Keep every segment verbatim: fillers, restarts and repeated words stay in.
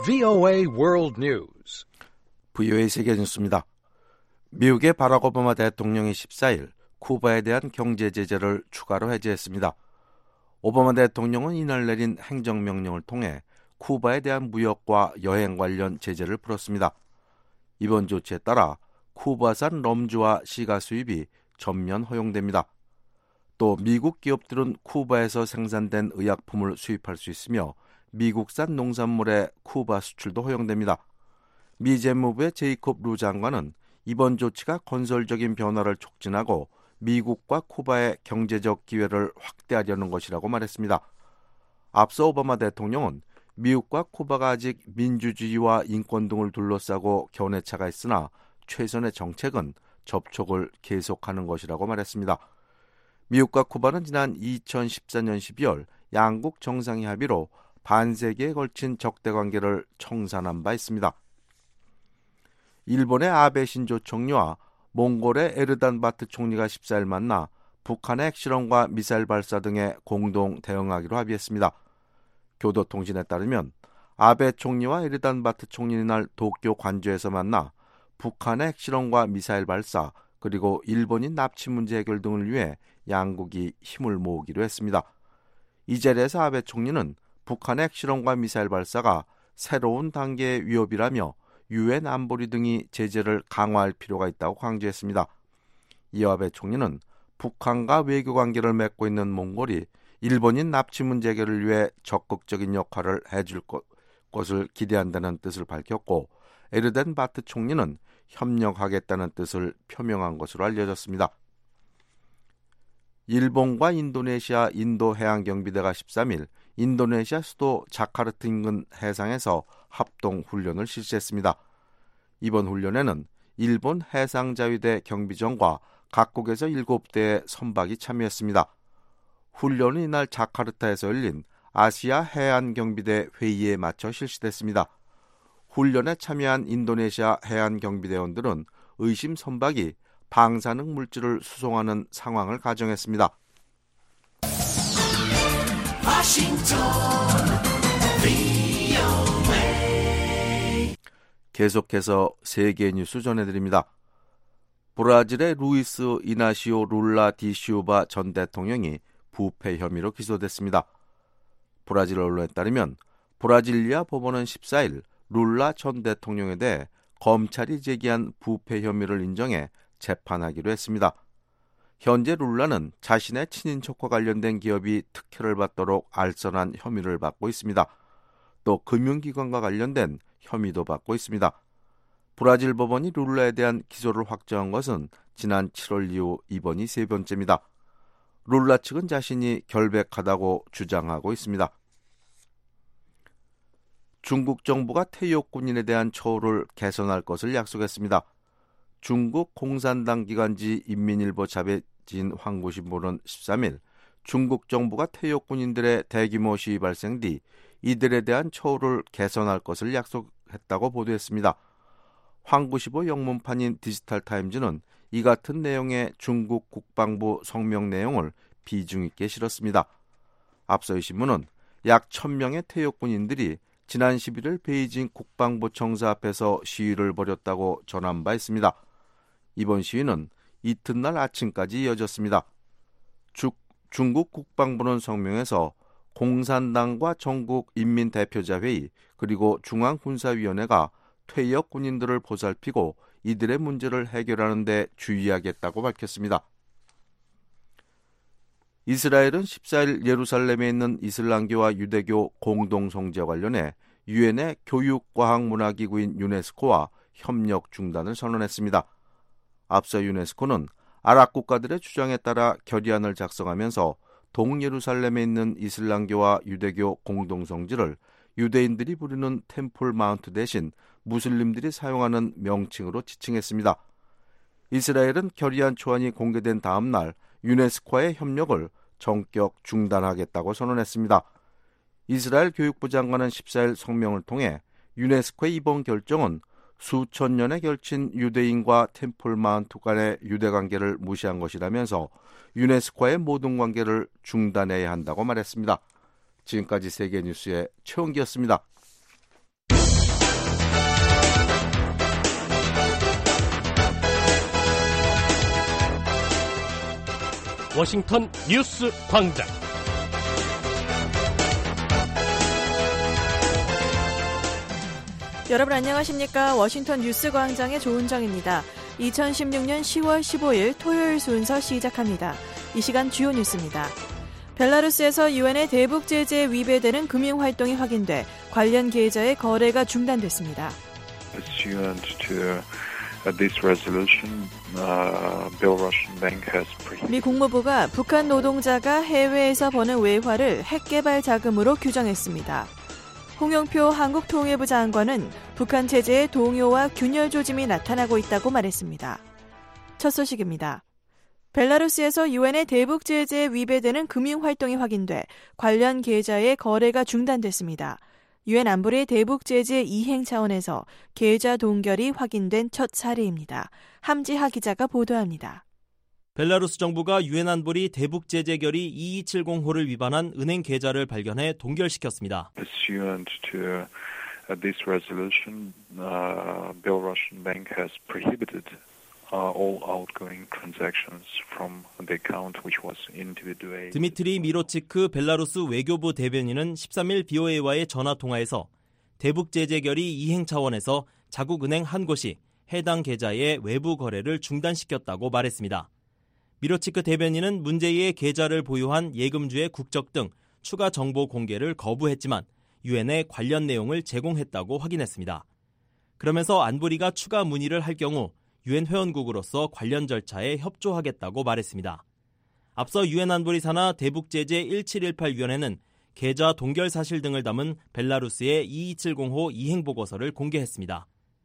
브이오에이 World News. 브이오에이 세계 뉴스입니다. 미국의 바락 오바마 대통령이 십사일 쿠바에 대한 경제 제재를 추가로 해제했습니다. 오바마 대통령은 이날 내린 행정명령을 통해 쿠바에 대한 무역과 여행 관련 제재를 풀었습니다. 이번 조치에 따라 쿠바산 럼주와 시가 수입이 전면 허용됩니다. 또 미국 기업들은 쿠바에서 생산된 의약품을 수입할 수 있으며 미국산 농산물의 쿠바 수출도 허용됩니다. 미 재무부의 제이콥 루 장관은 이번 조치가 건설적인 변화를 촉진하고 미국과 쿠바의 경제적 기회를 확대하려는 것이라고 말했습니다. 앞서 오바마 대통령은 미국과 쿠바가 아직 민주주의와 인권 등을 둘러싸고 견해차가 있으나 최선의 정책은 접촉을 계속하는 것이라고 말했습니다. 미국과 쿠바는 지난 이천십사년 십이월 양국 정상이 합의로 반세기에 걸친 적대관계를 청산한 바 있습니다. 일본의 아베 신조 총리와 몽골의 에르단 바트 총리가 십사일 만나 북한의 핵실험과 미사일 발사 등에 공동 대응하기로 합의했습니다. 교도통신에 따르면 아베 총리와 에르단 바트 총리는 날 도쿄 관저에서 만나 북한의 핵실험과 미사일 발사 그리고 일본인 납치 문제 해결 등을 위해 양국이 힘을 모으기로 했습니다. 이 자리에서 아베 총리는 북한의 핵실험과 미사일 발사가 새로운 단계의 위협이라며 유엔 안보리 등이 제재를 강화할 필요가 있다고 강조했습니다. 이어 아베 총리는 북한과 외교관계를 맺고 있는 몽골이 일본인 납치 문제 해결을 위해 적극적인 역할을 해줄 것, 것을 기대한다는 뜻을 밝혔고 에르덴 바트 총리는 협력하겠다는 뜻을 표명한 것으로 알려졌습니다. 일본과 인도네시아 인도해양경비대가 십삼일 인도네시아 수도 자카르타 인근 해상에서 합동훈련을 실시했습니다. 이번 훈련에는 일본 해상자위대 경비정과 각국에서 일곱 대의 선박이 참여했습니다. 훈련은 이날 자카르타에서 열린 아시아 해안경비대 회의에 맞춰 실시됐습니다. 훈련에 참여한 인도네시아 해안경비대원들은 의심 선박이 방사능 물질을 수송하는 상황을 가정했습니다. 워싱턴 브이오에이 계속해서 세계 뉴스 전해드립니다. 브라질의 루이스 이나시오 룰라 디 시우바 전 대통령이 부패 혐의로 기소됐습니다. 브라질 언론에 따르면 브라질리아 법원은 십사일 룰라 전 대통령에 대해 검찰이 제기한 부패 혐의를 인정해 재판하기로 했습니다. 현재 룰라는 자신의 친인척과 관련된 기업이 특혜를 받도록 알선한 혐의를 받고 있습니다. 또 금융기관과 관련된 혐의도 받고 있습니다. 브라질 법원이 룰라에 대한 기소를 확정한 것은 지난 칠월 이후 이번이 세 번째입니다. 룰라 측은 자신이 결백하다고 주장하고 있습니다. 중국 정부가 태역 군인에 대한 처우를 개선할 것을 약속했습니다. 중국 공산당 기관지 인민일보 자배진 황구신보는 십삼일 중국 정부가 태역 군인들의 대규모 시위 발생 뒤 이들에 대한 처우를 개선할 것을 약속했다고 보도했습니다. 황구신보 영문판인 디지털타임즈는 이 같은 내용의 중국 국방부 성명 내용을 비중 있게 실었습니다. 앞서 이 신문은 약 천 명의 태역 군인들이 지난 십일일 베이징 국방부 청사 앞에서 시위를 벌였다고 전한 바 있습니다. 이번 시위는 이튿날 아침까지 이어졌습니다. 주, 중국 국방부는 성명에서 공산당과 전국인민대표자회의 그리고 중앙군사위원회가 퇴역 군인들을 보살피고 이들의 문제를 해결하는 데 주의하겠다고 밝혔습니다. 이스라엘은 십사일 예루살렘에 있는 이슬람교와 유대교 공동성지와 관련해 유엔의 교육과학문화기구인 유네스코와 협력 중단을 선언했습니다. 앞서 유네스코는 아랍 국가들의 주장에 따라 결의안을 작성하면서 동예루살렘에 있는 이슬람교와 유대교 공동성지를 유대인들이 부르는 템플 마운트 대신 무슬림들이 사용하는 명칭으로 지칭했습니다. 이스라엘은 결의안 초안이 공개된 다음 날 유네스코와의 협력을 전격 중단하겠다고 선언했습니다. 이스라엘 교육부 장관은 십사일 성명을 통해 유네스코의 이번 결정은 수천 년에 걸친 유대인과 템플 마운트 간의 유대관계를 무시한 것이라면서 유네스코와의 모든 관계를 중단해야 한다고 말했습니다. 지금까지 세계뉴스의 최원기였습니다. 워싱턴 뉴스 광장. 여러분 안녕하십니까? 워싱턴 뉴스 광장의 조은정입니다. 이천십육년 시월 십오일 토요일 순서 시작합니다. 이 시간 주요 뉴스입니다. 벨라루스에서 유엔의 대북 제재에 위배되는 금융활동이 확인돼 관련 계좌의 거래가 중단됐습니다. Pursuant to this resolution, uh, Belarusian bank has prohibited. 미 국무부가 북한 노동자가 해외에서 버는 외화를 핵개발 자금으로 규정했습니다. 홍영표 한국통일부 장관은 북한 체제의 동요와 균열 조짐이 나타나고 있다고 말했습니다. 첫 소식입니다. 벨라루스에서 유엔의 대북 제재에 위배되는 금융활동이 확인돼 관련 계좌의 거래가 중단됐습니다. 유엔 안보리 대북 제재 이행 차원에서 계좌 동결이 확인된 첫 사례입니다. 함지하 기자가 보도합니다. 벨라루스 정부가 유엔 안보리 대북 제재 결의 이이칠공호를 위반한 은행 계좌를 발견해 동결시켰습니다. Pursuant to this resolution, uh, Belarusian bank has prohibited uh, all outgoing transactions from the account which was individuated. 드미트리 미로치크 벨라루스 외교부 대변인은 십삼일 비오에이와의 전화 통화에서 대북 제재 결의 이행 차원에서 자국 은행 한 곳이 해당 계좌의 외부 거래를 중단시켰다고 말했습니다. 미로치크 대변인은 문제의 계좌를 보유한 예금주의 국적 등 추가 정보 공개를 거부했지만 유엔에 관련 내용을 제공했다고 확인했습니다. 그러면서 안보리가 추가 문의를 할 경우 유엔 회원국으로서 관련 절차에 협조하겠다고 말했습니다. 앞서 유엔 안보리 산하 대북제재 일칠일팔위원회는 계좌 동결 사실 등을 담은 벨라루스의 이이칠공호 이행보고서를 공개했습니다.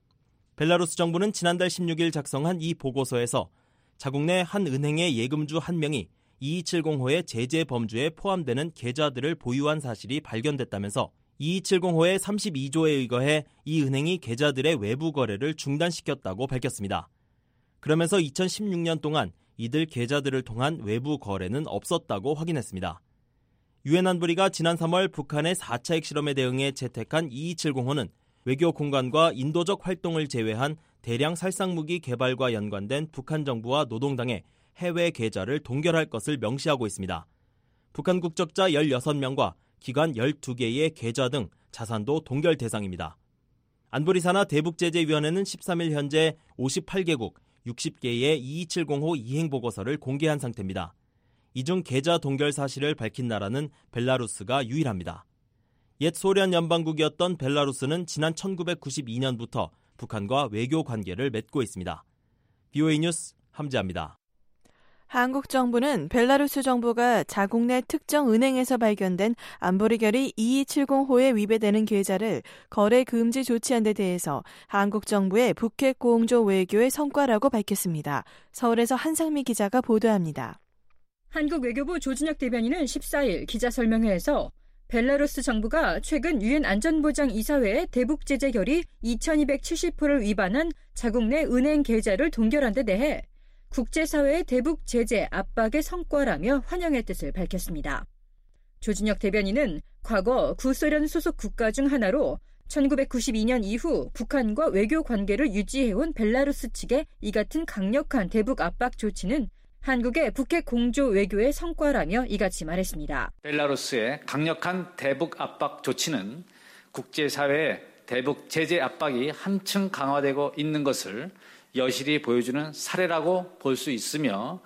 벨라루스 정부는 지난달 십육일 작성한 이 보고서에서 자국 내 한 은행의 예금주 한 명이 이이칠공호의 제재 범주에 포함되는 계좌들을 보유한 사실이 발견됐다면서 이이칠공호의 삼십이조에 의거해 이 은행이 계좌들의 외부 거래를 중단시켰다고 밝혔습니다. 그러면서 이천십육년 동안 이들 계좌들을 통한 외부 거래는 없었다고 확인했습니다. 유엔 안보리가 지난 삼월 북한의 사 차 핵실험에 대응해 채택한 이이칠공호는 외교 공간과 인도적 활동을 제외한 대량 살상무기 개발과 연관된 북한 정부와 노동당의 해외 계좌를 동결할 것을 명시하고 있습니다. 북한 국적자 열여섯명과 기관 열두개의 계좌 등 자산도 동결 대상입니다. 안보리 산하 대북제재위원회는 십삼일 현재 오십팔개국 육십개의 이이칠공호 이행보고서를 공개한 상태입니다. 이 중 계좌 동결 사실을 밝힌 나라는 벨라루스가 유일합니다. 옛 소련 연방국이었던 벨라루스는 지난 천구백구십이년부터 북한과 외교 관계를 맺고 있습니다. 비오에이 뉴스 함지아입니다. 한국 정부는 벨라루스 정부가 자국 내 특정 은행에서 발견된 안보리 결의 이이칠공호에 위배되는 계좌를 거래 금지 조치한 데 대해서 한국 정부의 북핵 공조 외교의 성과라고 밝혔습니다. 서울에서 한상미 기자가 보도합니다. 한국 외교부 조준혁 대변인은 십사일 기자설명회에서 벨라루스 정부가 최근 유엔 안전보장이사회의 대북제재 결의 이천이백칠십호를 위반한 자국 내 은행 계좌를 동결한 데 대해 국제사회의 대북제재 압박의 성과라며 환영의 뜻을 밝혔습니다. 조준혁 대변인은 과거 구소련 소속 국가 중 하나로 천구백구십이년 이후 북한과 외교 관계를 유지해온 벨라루스 측의 이 같은 강력한 대북 압박 조치는 한국의 북핵 공조 외교의 성과라며 이같이 말했습니다. 벨라루스의 강력한 대북 압박 조치는 국제사회의 대북 제재 압박이 한층 강화되고 있는 것을 여실히 보여주는 사례라고 볼 수 있으며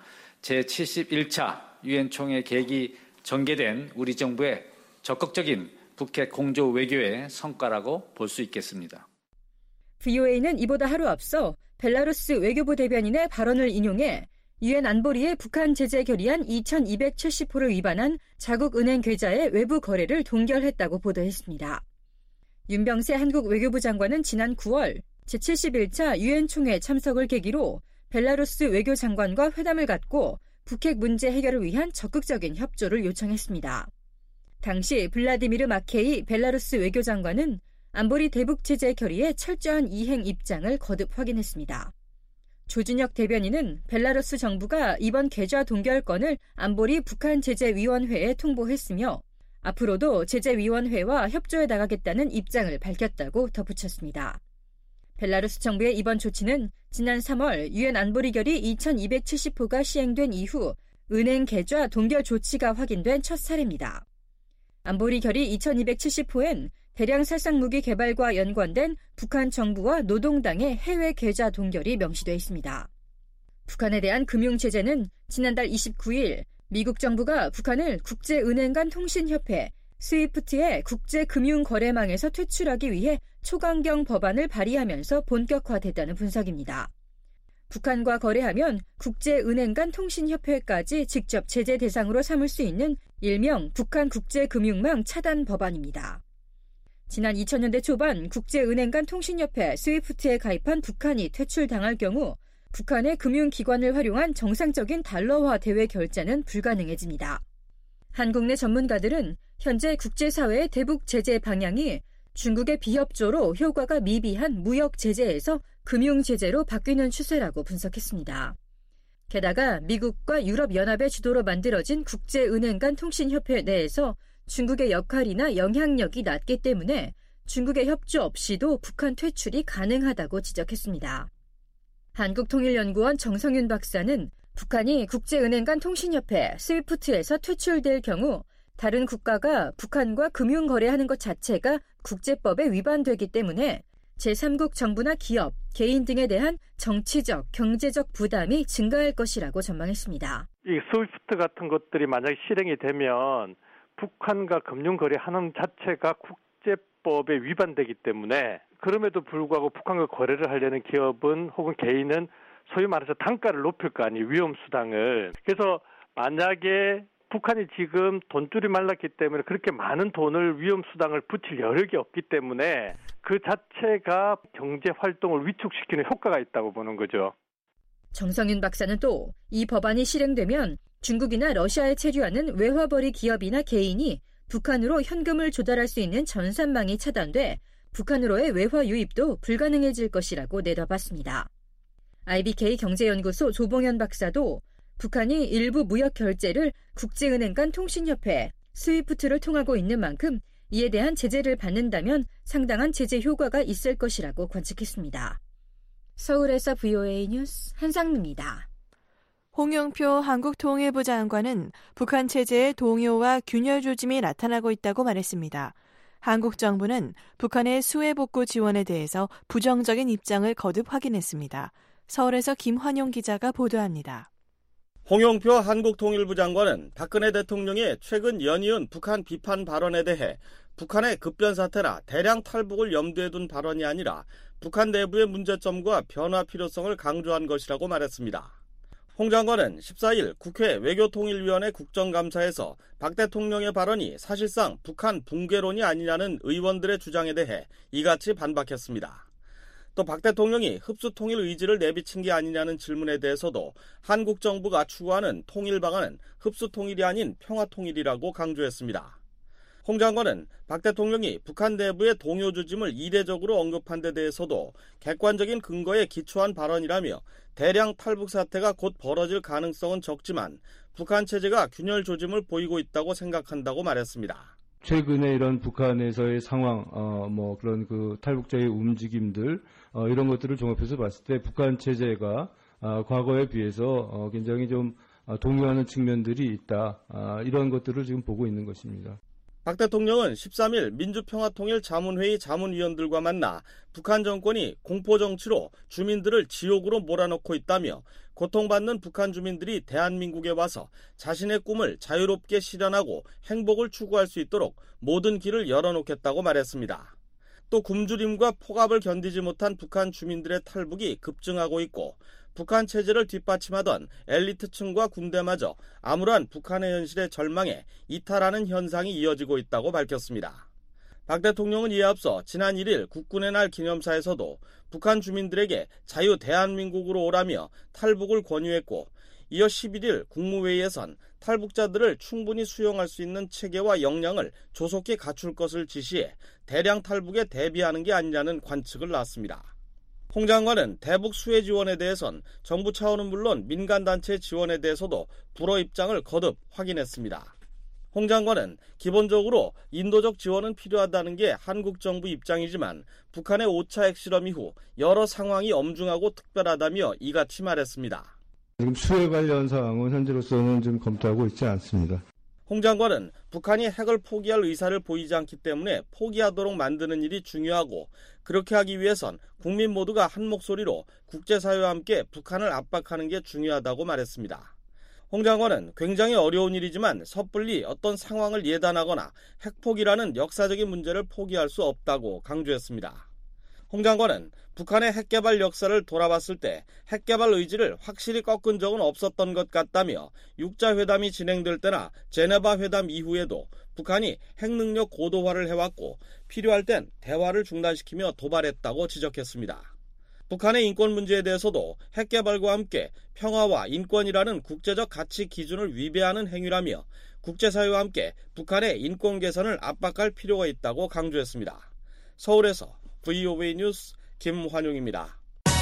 제칠십일차 유엔 총회 계기 전개된 우리 정부의 적극적인 북핵 공조 외교의 성과라고 볼 수 있겠습니다. 비오에이는 이보다 하루 앞서 벨라루스 외교부 대변인의 발언을 인용해 유엔 안보리의 북한 제재 결의안 이천이백칠십호를 위반한 자국 은행 계좌의 외부 거래를 동결했다고 보도했습니다. 윤병세 한국 외교부 장관은 지난 구월 제칠십일차 유엔 총회 참석을 계기로 벨라루스 외교장관과 회담을 갖고 북핵 문제 해결을 위한 적극적인 협조를 요청했습니다. 당시 블라디미르 마케이 벨라루스 외교장관은 안보리 대북 제재 결의의 철저한 이행 입장을 거듭 확인했습니다. 조준혁 대변인은 벨라루스 정부가 이번 계좌 동결건을 안보리 북한 제재위원회에 통보했으며 앞으로도 제재위원회와 협조해 나가겠다는 입장을 밝혔다고 덧붙였습니다. 벨라루스 정부의 이번 조치는 지난 삼월 유엔 안보리 결의 이천이백칠십호가 시행된 이후 은행 계좌 동결 조치가 확인된 첫 사례입니다. 안보리 결의 이천이백칠십 호엔 대량 살상무기 개발과 연관된 북한 정부와 노동당의 해외 계좌 동결이 명시되어 있습니다. 북한에 대한 금융제재는 지난달 이십구일 미국 정부가 북한을 국제은행 간 통신협회 스위프트의 국제금융거래망에서 퇴출하기 위해 초강경 법안을 발의하면서 본격화됐다는 분석입니다. 북한과 거래하면 국제은행 간 통신협회까지 직접 제재 대상으로 삼을 수 있는 일명 북한 국제금융망 차단 법안입니다. 지난 이천 년대 초반 국제은행 간 통신협회 스위프트에 가입한 북한이 퇴출당할 경우 북한의 금융기관을 활용한 정상적인 달러화 대외 결제는 불가능해집니다. 한국 내 전문가들은 현재 국제사회의 대북 제재 방향이 중국의 비협조로 효과가 미비한 무역 제재에서 금융 제재로 바뀌는 추세라고 분석했습니다. 게다가 미국과 유럽연합의 주도로 만들어진 국제은행 간 통신협회 내에서 중국의 역할이나 영향력이 낮기 때문에 중국의 협조 없이도 북한 퇴출이 가능하다고 지적했습니다. 한국통일연구원 정성윤 박사는 북한이 국제은행 간 통신협회 스위프트에서 퇴출될 경우 다른 국가가 북한과 금융거래하는 것 자체가 국제법에 위반되기 때문에 제삼국 정부나 기업, 개인 등에 대한 정치적, 경제적 부담이 증가할 것이라고 전망했습니다. 이 스위프트 같은 것들이 만약에 실행이 되면 북한과 금융거래하는 자체가 국제법에 위반되기 때문에 그럼에도 불구하고 북한과 거래를 하려는 기업은 혹은 개인은 소위 말해서 단가를 높일 거 아니에요. 위험수당을. 그래서 만약에 북한이 지금 돈줄이 말랐기 때문에 그렇게 많은 돈을 위험수당을 붙일 여력이 없기 때문에 그 자체가 경제활동을 위축시키는 효과가 있다고 보는 거죠. 정성윤 박사는 또 이 법안이 실행되면 중국이나 러시아에 체류하는 외화벌이 기업이나 개인이 북한으로 현금을 조달할 수 있는 전산망이 차단돼 북한으로의 외화 유입도 불가능해질 것이라고 내다봤습니다. 아이비케이 경제연구소 조봉현 박사도 북한이 일부 무역 결제를 국제은행 간 통신협회 스위프트를 통하고 있는 만큼 이에 대한 제재를 받는다면 상당한 제재 효과가 있을 것이라고 관측했습니다. 서울에서 브이오에이 뉴스 한상루입니다. 홍영표 한국통일부 장관은 북한 체제의 동요와 균열 조짐이 나타나고 있다고 말했습니다. 한국 정부는 북한의 수해 복구 지원에 대해서 부정적인 입장을 거듭 확인했습니다. 서울에서 김환용 기자가 보도합니다. 홍영표 한국통일부 장관은 박근혜 대통령의 최근 연이은 북한 비판 발언에 대해 북한의 급변 사태나 대량 탈북을 염두에 둔 발언이 아니라 북한 내부의 문제점과 변화 필요성을 강조한 것이라고 말했습니다. 홍 장관은 십사일 국회 외교통일위원회 국정감사에서 박 대통령의 발언이 사실상 북한 붕괴론이 아니냐는 의원들의 주장에 대해 이같이 반박했습니다. 또 박 대통령이 흡수통일 의지를 내비친 게 아니냐는 질문에 대해서도 한국 정부가 추구하는 통일 방안은 흡수통일이 아닌 평화통일이라고 강조했습니다. 홍 장관은 박 대통령이 북한 내부의 동요 조짐을 이례적으로 언급한 데 대해서도 객관적인 근거에 기초한 발언이라며 대량 탈북 사태가 곧 벌어질 가능성은 적지만 북한 체제가 균열 조짐을 보이고 있다고 생각한다고 말했습니다. 최근에 이런 북한에서의 상황, 어, 뭐 그런 그 탈북자의 움직임들, 어, 이런 것들을 종합해서 봤을 때 북한 체제가 어, 과거에 비해서 어, 굉장히 좀 어, 동요하는 측면들이 있다. 어, 이런 것들을 지금 보고 있는 것입니다. 박 대통령은 십삼일 민주평화통일 자문회의 자문위원들과 만나 북한 정권이 공포정치로 주민들을 지옥으로 몰아넣고 있다며 고통받는 북한 주민들이 대한민국에 와서 자신의 꿈을 자유롭게 실현하고 행복을 추구할 수 있도록 모든 길을 열어놓겠다고 말했습니다. 또 굶주림과 폭압을 견디지 못한 북한 주민들의 탈북이 급증하고 있고 북한 체제를 뒷받침하던 엘리트층과 군대마저 암울한 북한의 현실에 절망해 이탈하는 현상이 이어지고 있다고 밝혔습니다. 박 대통령은 이에 앞서 지난 일일 국군의 날 기념사에서도 북한 주민들에게 자유 대한민국으로 오라며 탈북을 권유했고 이어 십일일 국무회의에선 탈북자들을 충분히 수용할 수 있는 체계와 역량을 조속히 갖출 것을 지시해 대량 탈북에 대비하는 게 아니냐는 관측을 놨습니다. 홍 장관은 대북 수혜 지원에 대해선 정부 차원은 물론 민간단체 지원에 대해서도 불어 입장을 거듭 확인했습니다. 홍 장관은 기본적으로 인도적 지원은 필요하다는 게 한국 정부 입장이지만 북한의 오 차 핵실험 이후 여러 상황이 엄중하고 특별하다며 이같이 말했습니다. 지금 수해 관련 사항은 현재로서는 좀 검토하고 있지 않습니다. 홍 장관은 북한이 핵을 포기할 의사를 보이지 않기 때문에 포기하도록 만드는 일이 중요하고 그렇게 하기 위해선 국민 모두가 한 목소리로 국제사회와 함께 북한을 압박하는 게 중요하다고 말했습니다. 홍 장관은 굉장히 어려운 일이지만 섣불리 어떤 상황을 예단하거나 핵포기라는 역사적인 문제를 포기할 수 없다고 강조했습니다. 홍 장관은 북한의 핵개발 역사를 돌아봤을 때 핵개발 의지를 확실히 꺾은 적은 없었던 것 같다며 육자 회담이 진행될 때나 제네바 회담 이후에도 북한이 핵능력 고도화를 해왔고 필요할 땐 대화를 중단시키며 도발했다고 지적했습니다. 북한의 인권 문제에 대해서도 핵개발과 함께 평화와 인권이라는 국제적 가치 기준을 위배하는 행위라며 국제사회와 함께 북한의 인권 개선을 압박할 필요가 있다고 강조했습니다. 서울에서 브이오에이 뉴스 김환용입니다.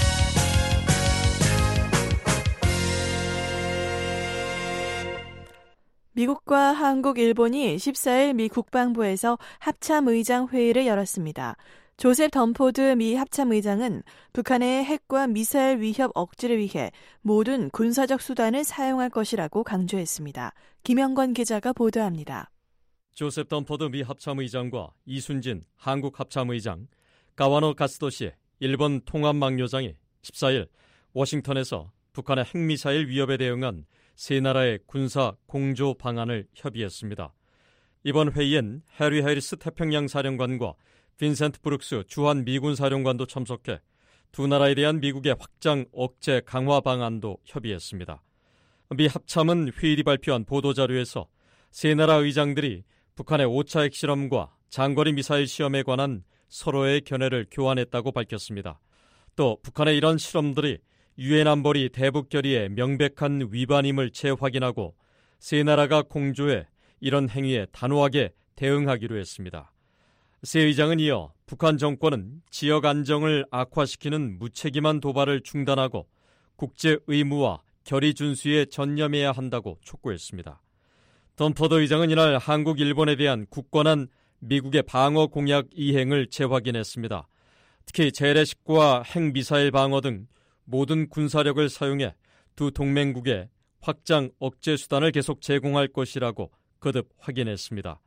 미국과 한국, 일본이 십사일 미 국방부에서 합참의장 회의를 열었습니다. 조셉 덤포드 미 합참의장은 북한의 핵과 미사일 위협 억제를 위해 모든 군사적 수단을 사용할 것이라고 강조했습니다. 김영건 기자가 보도합니다. 조셉 덤포드 미 합참의장과 이순진 한국 합참의장, 가와노 가스도시 일본 통합망료장이 십사일 워싱턴에서 북한의 핵미사일 위협에 대응한 세 나라의 군사 공조 방안을 협의했습니다. 이번 회의엔 해리 해리스 태평양 사령관과 빈센트 브룩스 주한 미군 사령관도 참석해 두 나라에 대한 미국의 확장 억제 강화 방안도 협의했습니다. 미 합참은 회의리 발표한 보도자료에서 세 나라 의장들이 북한의 오 차 핵실험과 장거리 미사일 시험에 관한 서로의 견해를 교환했다고 밝혔습니다. 또 북한의 이런 실험들이 유엔 안보리 대북 결의의 명백한 위반임을 재확인하고 세 나라가 공조해 이런 행위에 단호하게 대응하기로 했습니다. 세 의장은 이어 북한 정권은 지역 안정을 악화시키는 무책임한 도발을 중단하고 국제 의무와 결의 준수에 전념해야 한다고 촉구했습니다. 덤포더 의장은 이날 한국, 일본에 대한 굳건한 미국의 방어 공약 이행을 재확인했습니다. 특히 재래식과 핵미사일 방어 등 모든 군사력을 사용해 두 동맹국에 확장 억제 수단을 계속 제공할 것이라고 거듭 확인했습니다.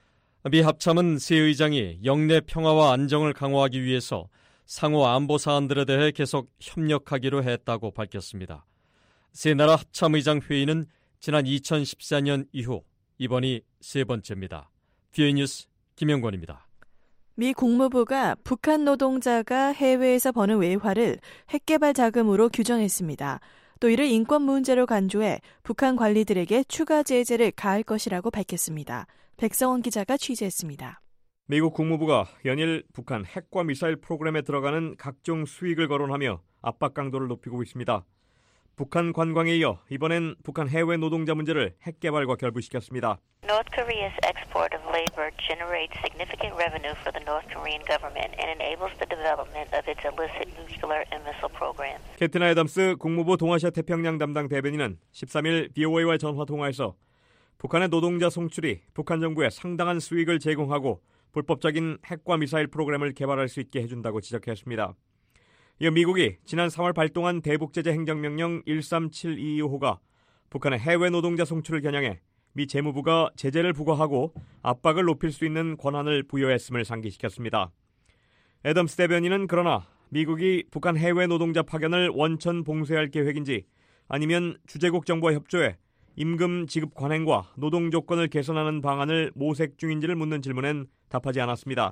미 합참은 세 의장이 영내 평화와 안정을 강화하기 위해서 상호 안보 사안들에 대해 계속 협력하기로 했다고 밝혔습니다. 세 나라 합참의장 회의는 지난 이천십사년 이후 이번이 세 번째입니다. 브이오에이 뉴스 김영권입니다. 미 국무부가 북한 노동자가 해외에서 버는 외화를 핵개발 자금으로 규정했습니다. 또 이를 인권 문제로 간주해 북한 관리들에게 추가 제재를 가할 것이라고 밝혔습니다. 백성원 기자가 취재했습니다. 미국 국무부가 연일 북한 핵과 미사일 프로그램에 들어가는 각종 수익을 거론하며 압박 강도를 높이고 있습니다. 북한 관광에 이어 이번엔 북한 해외 노동자 문제를 핵개발과 결부시켰습니다. North Korea's export of labor generates significant revenue for the North Korean government and enables the development of its illicit nuclear and missile program. 캐트나 애덤스 국무부 동아시아 태평양 담당 대변인은 십삼일 브이오에이와 전화 통화에서 북한의 노동자 송출이 북한 정부에 상당한 수익을 제공하고 불법적인 핵과 미사일 프로그램을 개발할 수 있게 해준다고 지적했습니다. 이어 미국이 지난 삼월 발동한 대북제재 행정명령 일삼칠이이호가 북한의 해외 노동자 송출을 겨냥해 미 재무부가 제재를 부과하고 압박을 높일 수 있는 권한을 부여했음을 상기시켰습니다. 애덤스 대변인은 그러나 미국이 북한 해외 노동자 파견을 원천 봉쇄할 계획인지 아니면 주재국 정부와 협조해 임금 지급 관행과 노동 조건을 개선하는 방안을 모색 중인지를 묻는 질문엔 답하지 않았습니다.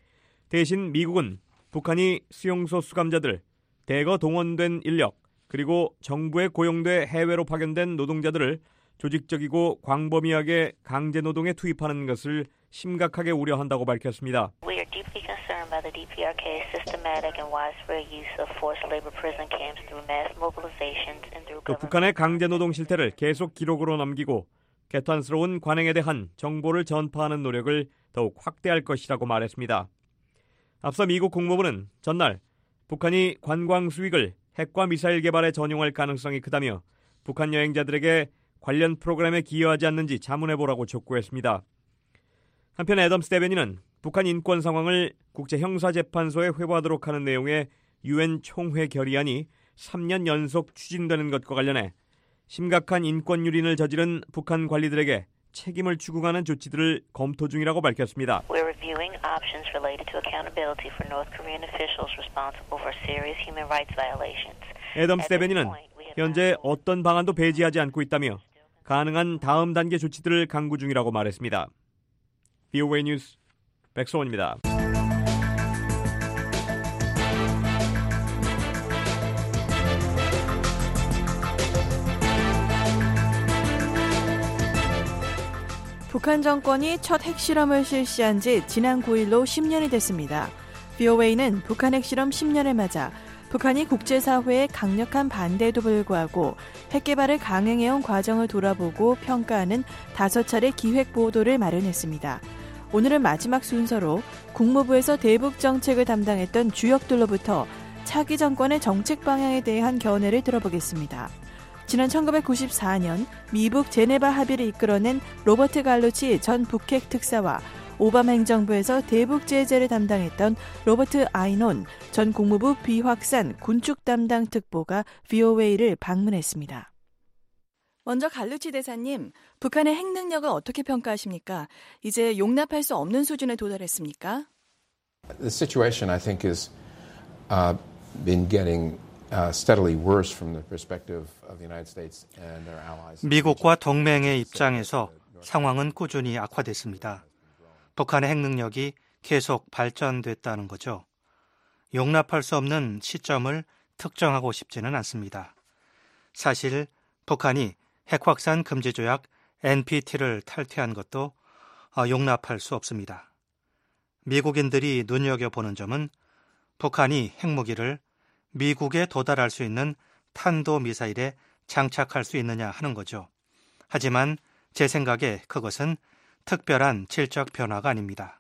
대신 미국은 북한이 수용소 수감자들, 대거 동원된 인력, 그리고 정부에 고용돼 해외로 파견된 노동자들을 조직적이고 광범위하게 강제노동에 투입하는 것을 심각하게 우려한다고 밝혔습니다. We are deeply concerned by the 디피아르케이의 systematic and widespread use of forced labor prison camps through mass mobilizations and through 또 북한의 강제노동 실태를 계속 기록으로 남기고 개탄스러운 관행에 대한 정보를 전파하는 노력을 더욱 확대할 것이라고 말했습니다. 앞서 미국 국무부는 전날 북한이 관광 수익을 핵과 미사일 개발에 전용할 가능성이 크다며 북한 여행자들에게 관련 프로그램에 기여하지 않는지 자문해보라고 촉구했습니다. 한편 애덤스 대변인은 북한 인권 상황을 국제형사재판소에 회부하도록 하는 내용의 유엔 총회 결의안이 삼 년 연속 추진되는 것과 관련해 심각한 인권 유린을 저지른 북한 관리들에게 책임을 추궁하는 조치들을 검토 중이라고 밝혔습니다. We're reviewing options related to accountability for North Korean officials responsible for serious human rights violations. 애덤스 대변인은 현재 어떤 방안도 배제하지 않고 있다며 가능한 다음 단계 조치들을 강구 중이라고 말했습니다. 브이오에이 뉴스 백소원입니다. 북한 정권이 첫 핵실험을 실시한 지 지난 구일로 십 년이 됐습니다. 브이오에이는 북한 핵실험 십 년을 맞아 북한이 국제사회의 강력한 반대에도 불구하고 핵개발을 강행해온 과정을 돌아보고 평가하는 다섯 차례 기획 보도를 마련했습니다. 오늘은 마지막 순서로 국무부에서 대북 정책을 담당했던 주역들로부터 차기 정권의 정책 방향에 대한 견해를 들어보겠습니다. 지난 천구백구십사 년 미북 제네바 합의를 이끌어낸 로버트 갈루치 전 북핵 특사와 오바마 행정부에서 대북 제재를 담당했던 로버트 아인온 전 국무부 비확산 군축 담당 특보가 브이오에이를 방문했습니다. 먼저 갈루치 대사님, 북한의 핵 능력을 어떻게 평가하십니까? 이제 용납할 수 없는 수준에 도달했습니까? The situation, I think, is uh, been getting uh, steadily worse from the perspective of the United States and their allies. 미국과 동맹의 입장에서 상황은 꾸준히 악화됐습니다. 북한의 핵 능력이 계속 발전됐다는 거죠. 용납할 수 없는 시점을 특정하고 싶지는 않습니다. 사실 북한이 핵확산 금지 조약 엔피티를 탈퇴한 것도 용납할 수 없습니다. 미국인들이 눈여겨보는 점은 북한이 핵무기를 미국에 도달할 수 있는 탄도미사일에 장착할 수 있느냐 하는 거죠. 하지만 제 생각에 그것은 특별한 질적 변화가 아닙니다.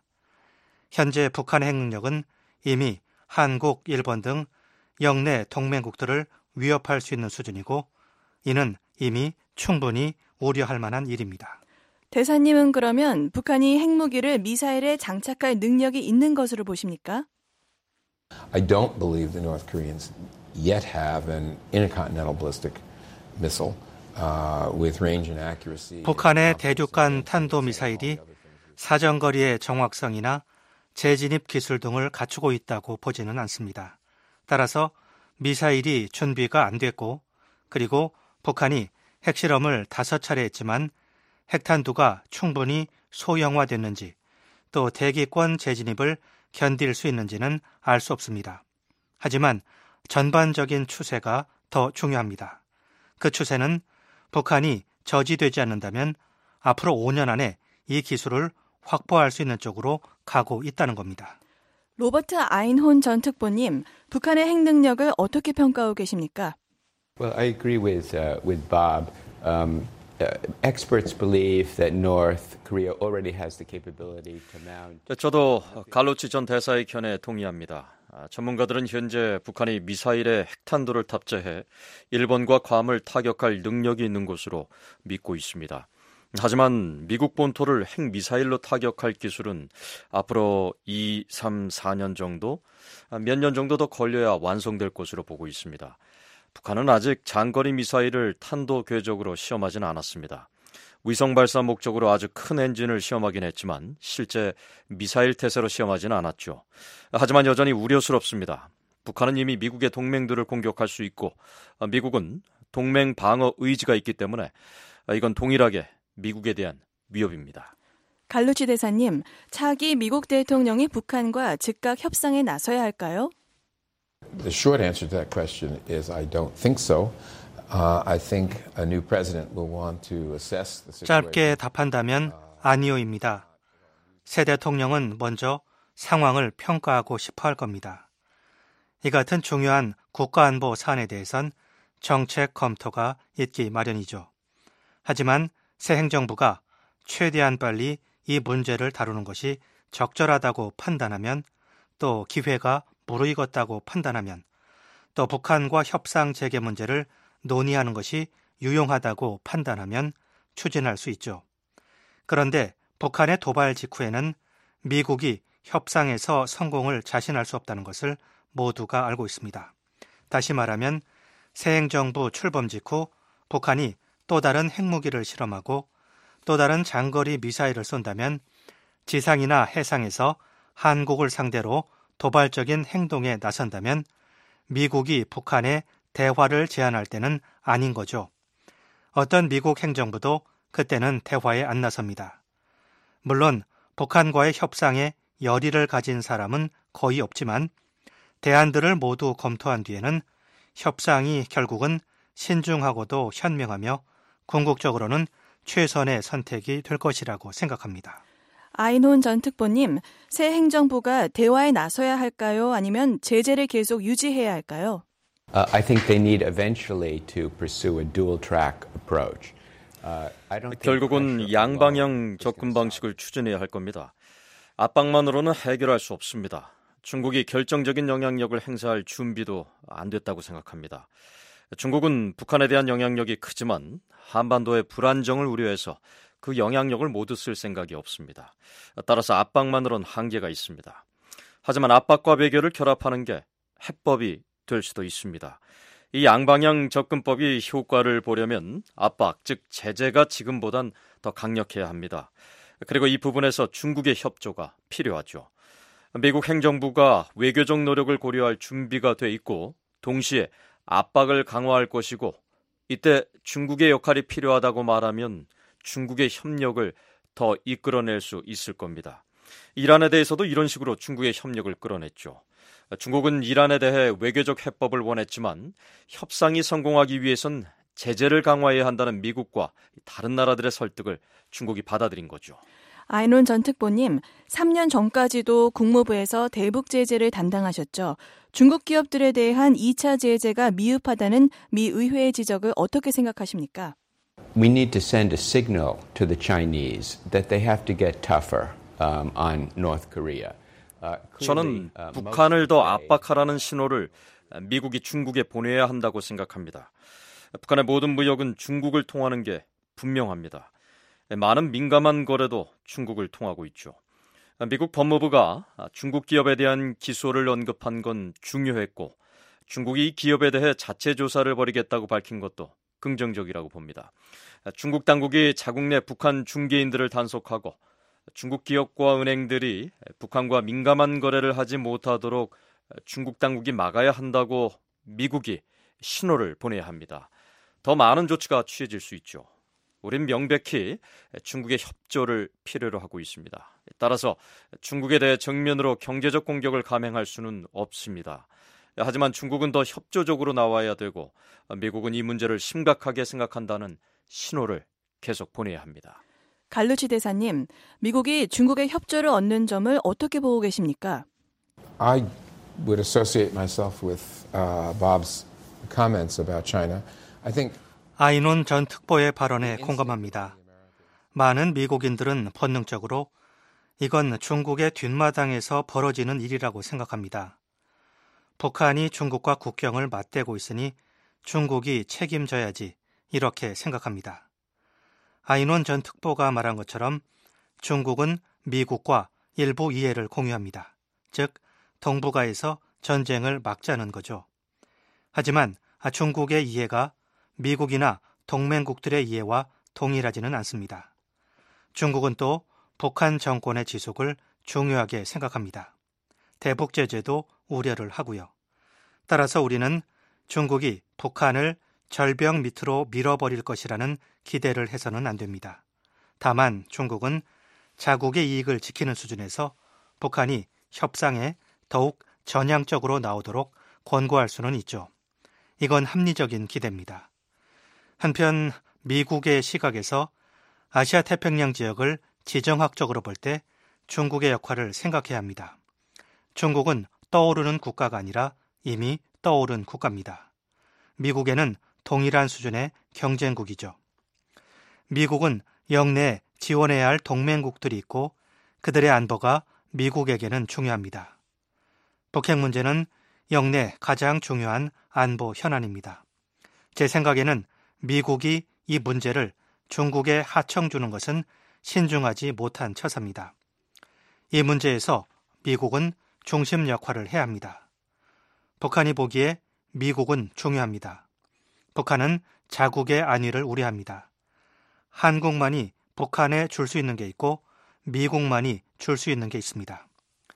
현재 북한의 핵 능력은 이미 한국, 일본 등 영내 동맹국들을 위협할 수 있는 수준이고 이는 이미 충분히 우려할 만한 일입니다. 대사님은 그러면 북한이 핵무기를 미사일에 장착할 능력이 있는 것으로 보십니까? I don't believe the North Koreans yet have an intercontinental ballistic missile uh, with range and accuracy. 북한의 대륙간 탄도미사일이 사정거리의 정확성이나 재진입 기술 등을 갖추고 있다고 보지는 않습니다. 따라서 미사일이 준비가 안 됐고 그리고 북한이 핵실험을 다섯 차례 했지만 핵탄두가 충분히 소형화됐는지 또 대기권 재진입을 견딜 수 있는지는 알 수 없습니다. 하지만 전반적인 추세가 더 중요합니다. 그 추세는 북한이 저지되지 않는다면 앞으로 오 년 안에 이 기술을 확보할 수 있는 쪽으로 가고 있다는 겁니다. 로버트 아인혼 전 특보님, 북한의 핵 능력을 어떻게 평가하고 계십니까? Well, I agree with uh, with Bob. Um, uh, experts believe that North Korea already has the capability to mount. 저도 갈루치 전 대사의 견해에 동의합니다. 전문가들은 현재 북한이 미사일에 핵탄두를 탑재해 일본과 괌을 타격할 능력이 있는 것으로 믿고 있습니다. 하지만 미국 본토를 핵미사일로 타격할 기술은 앞으로 이, 삼, 사 년 정도, 몇 년 정도 더 걸려야 완성될 것으로 보고 있습니다. 북한은 아직 장거리 미사일을 탄도 궤적으로 시험하지는 않았습니다. 위성 발사 목적으로 아주 큰 엔진을 시험하긴 했지만 실제 미사일 태세로 시험하지는 않았죠. 하지만 여전히 우려스럽습니다. 북한은 이미 미국의 동맹들을 공격할 수 있고 미국은 동맹 방어 의지가 있기 때문에 이건 동일하게 미국에 대한 위협입니다. 갈루치 대사님, 차기 미국 대통령이 북한과 즉각 협상에 나서야 할까요? The short answer to that question is I don't think so. Uh, I think a new president will want to assess the situation. 짧게 답한다면 아니요입니다. 새 대통령은 먼저 상황을 평가하고 싶어 할 겁니다. 이 같은 중요한 국가안보 사안에 대해선 정책 검토가 있기 마련이죠. 하지만 새 행정부가 최대한 빨리 이 문제를 다루는 것이 적절하다고 판단하면 또 기회가 무르익었다고 판단하면 또 북한과 협상 재개 문제를 논의하는 것이 유용하다고 판단하면 추진할 수 있죠. 그런데 북한의 도발 직후에는 미국이 협상에서 성공을 자신할 수 없다는 것을 모두가 알고 있습니다. 다시 말하면 새 행정부 출범 직후 북한이 또 다른 핵무기를 실험하고 또 다른 장거리 미사일을 쏜다면 지상이나 해상에서 한국을 상대로 도발적인 행동에 나선다면 미국이 북한에 대화를 제안할 때는 아닌 거죠. 어떤 미국 행정부도 그때는 대화에 안 나섭니다. 물론 북한과의 협상에 열의를 가진 사람은 거의 없지만 대안들을 모두 검토한 뒤에는 협상이 결국은 신중하고도 현명하며 궁극적으로는 최선의 선택이 될 것이라고 생각합니다. 아인혼 전 특보님, 새 행정부가 대화에 나서야 할까요? 아니면 제재를 계속 유지해야 할까요? Uh, I think they need eventually to pursue a dual-track approach. Uh, I don't think 결국은 양방향 접근 방식을 추진해야 할 겁니다. 압박만으로는 해결할 수 없습니다. 중국이 결정적인 영향력을 행사할 준비도 안 됐다고 생각합니다. 중국은 북한에 대한 영향력이 크지만 한반도의 불안정을 우려해서 그 영향력을 모두 쓸 생각이 없습니다. 따라서 압박만으로는 한계가 있습니다. 하지만 압박과 외교를 결합하는 게 해법이 될 수도 있습니다. 이 양방향 접근법이 효과를 보려면 압박, 즉 제재가 지금보단 더 강력해야 합니다. 그리고 이 부분에서 중국의 협조가 필요하죠. 미국 행정부가 외교적 노력을 고려할 준비가 돼 있고 동시에 압박을 강화할 것이고 이때 중국의 역할이 필요하다고 말하면 중국의 협력을 더 이끌어낼 수 있을 겁니다. 이란에 대해서도 이런 식으로 중국의 협력을 끌어냈죠. 중국은 이란에 대해 외교적 해법을 원했지만 협상이 성공하기 위해선 제재를 강화해야 한다는 미국과 다른 나라들의 설득을 중국이 받아들인 거죠. 아인혼 전 특보님, 삼 년 전까지도 국무부에서 대북 제재를 담당하셨죠. 중국 기업들에 대한 이 차 제재가 미흡하다는 미 의회의 지적을 어떻게 생각하십니까? We need to send a signal to the Chinese that they have to get tougher um, on North Korea. Uh, 저는 북한을 더 압박하라는 신호를 미국이 중국에 보내야 한다고 생각합니다. 북한의 모든 무역은 중국을 통하는 게 분명합니다. 많은 민감한 거래도 중국을 통하고 있죠. 미국 법무부가 중국 기업에 대한 기소를 언급한 건 중요했고 중국이 이 기업에 대해 자체 조사를 벌이겠다고 밝힌 것도 긍정적이라고 봅니다. 중국 당국이 자국 내 북한 중개인들을 단속하고 중국 기업과 은행들이 북한과 민감한 거래를 하지 못하도록 중국 당국이 막아야 한다고 미국이 신호를 보내야 합니다. 더 많은 조치가 취해질 수 있죠. 우린 명백히 중국의 협조를 필요로 하고 있습니다. 따라서 중국에 대해 정면으로 경제적 공격을 감행할 수는 없습니다. 하지만 중국은 더 협조적으로 나와야 되고 미국은 이 문제를 심각하게 생각한다는 신호를 계속 보내야 합니다. 갈루치 대사님, 미국이 중국의 협조를 얻는 점을 어떻게 보고 계십니까? I would associate myself with uh, Bob's comments about China. I think 아인혼 전 특보의 발언에 공감합니다. 많은 미국인들은 본능적으로 이건 중국의 뒷마당에서 벌어지는 일이라고 생각합니다. 북한이 중국과 국경을 맞대고 있으니 중국이 책임져야지 이렇게 생각합니다. 아인혼 전 특보가 말한 것처럼 중국은 미국과 일부 이해를 공유합니다. 즉 동북아에서 전쟁을 막자는 거죠. 하지만 중국의 이해가 미국이나 동맹국들의 이해와 동일하지는 않습니다. 중국은 또 북한 정권의 지속을 중요하게 생각합니다. 대북 제재도 우려를 하고요. 따라서 우리는 중국이 북한을 절벽 밑으로 밀어버릴 것이라는 기대를 해서는 안 됩니다. 다만 중국은 자국의 이익을 지키는 수준에서 북한이 협상에 더욱 전향적으로 나오도록 권고할 수는 있죠. 이건 합리적인 기대입니다. 한편 미국의 시각에서 아시아 태평양 지역을 지정학적으로 볼 때 중국의 역할을 생각해야 합니다. 중국은 떠오르는 국가가 아니라 이미 떠오른 국가입니다. 미국에는 동일한 수준의 경쟁국이죠. 미국은 영내에 지원해야 할 동맹국들이 있고 그들의 안보가 미국에게는 중요합니다. 북핵 문제는 영내 가장 중요한 안보 현안입니다. 제 생각에는 미국이 이 문제를 중국에 하청 주는 것은 신중하지 못한 처사입니다. 이 문제에서 미국은 중심 역할을 해야 합니다. 북한이 보기에 미국은 중요합니다. 북한은 자국의 안위를 우려합니다. 한국만이 북한에 줄 수 있는 게 있고 미국만이 줄 수 있는 게 있습니다.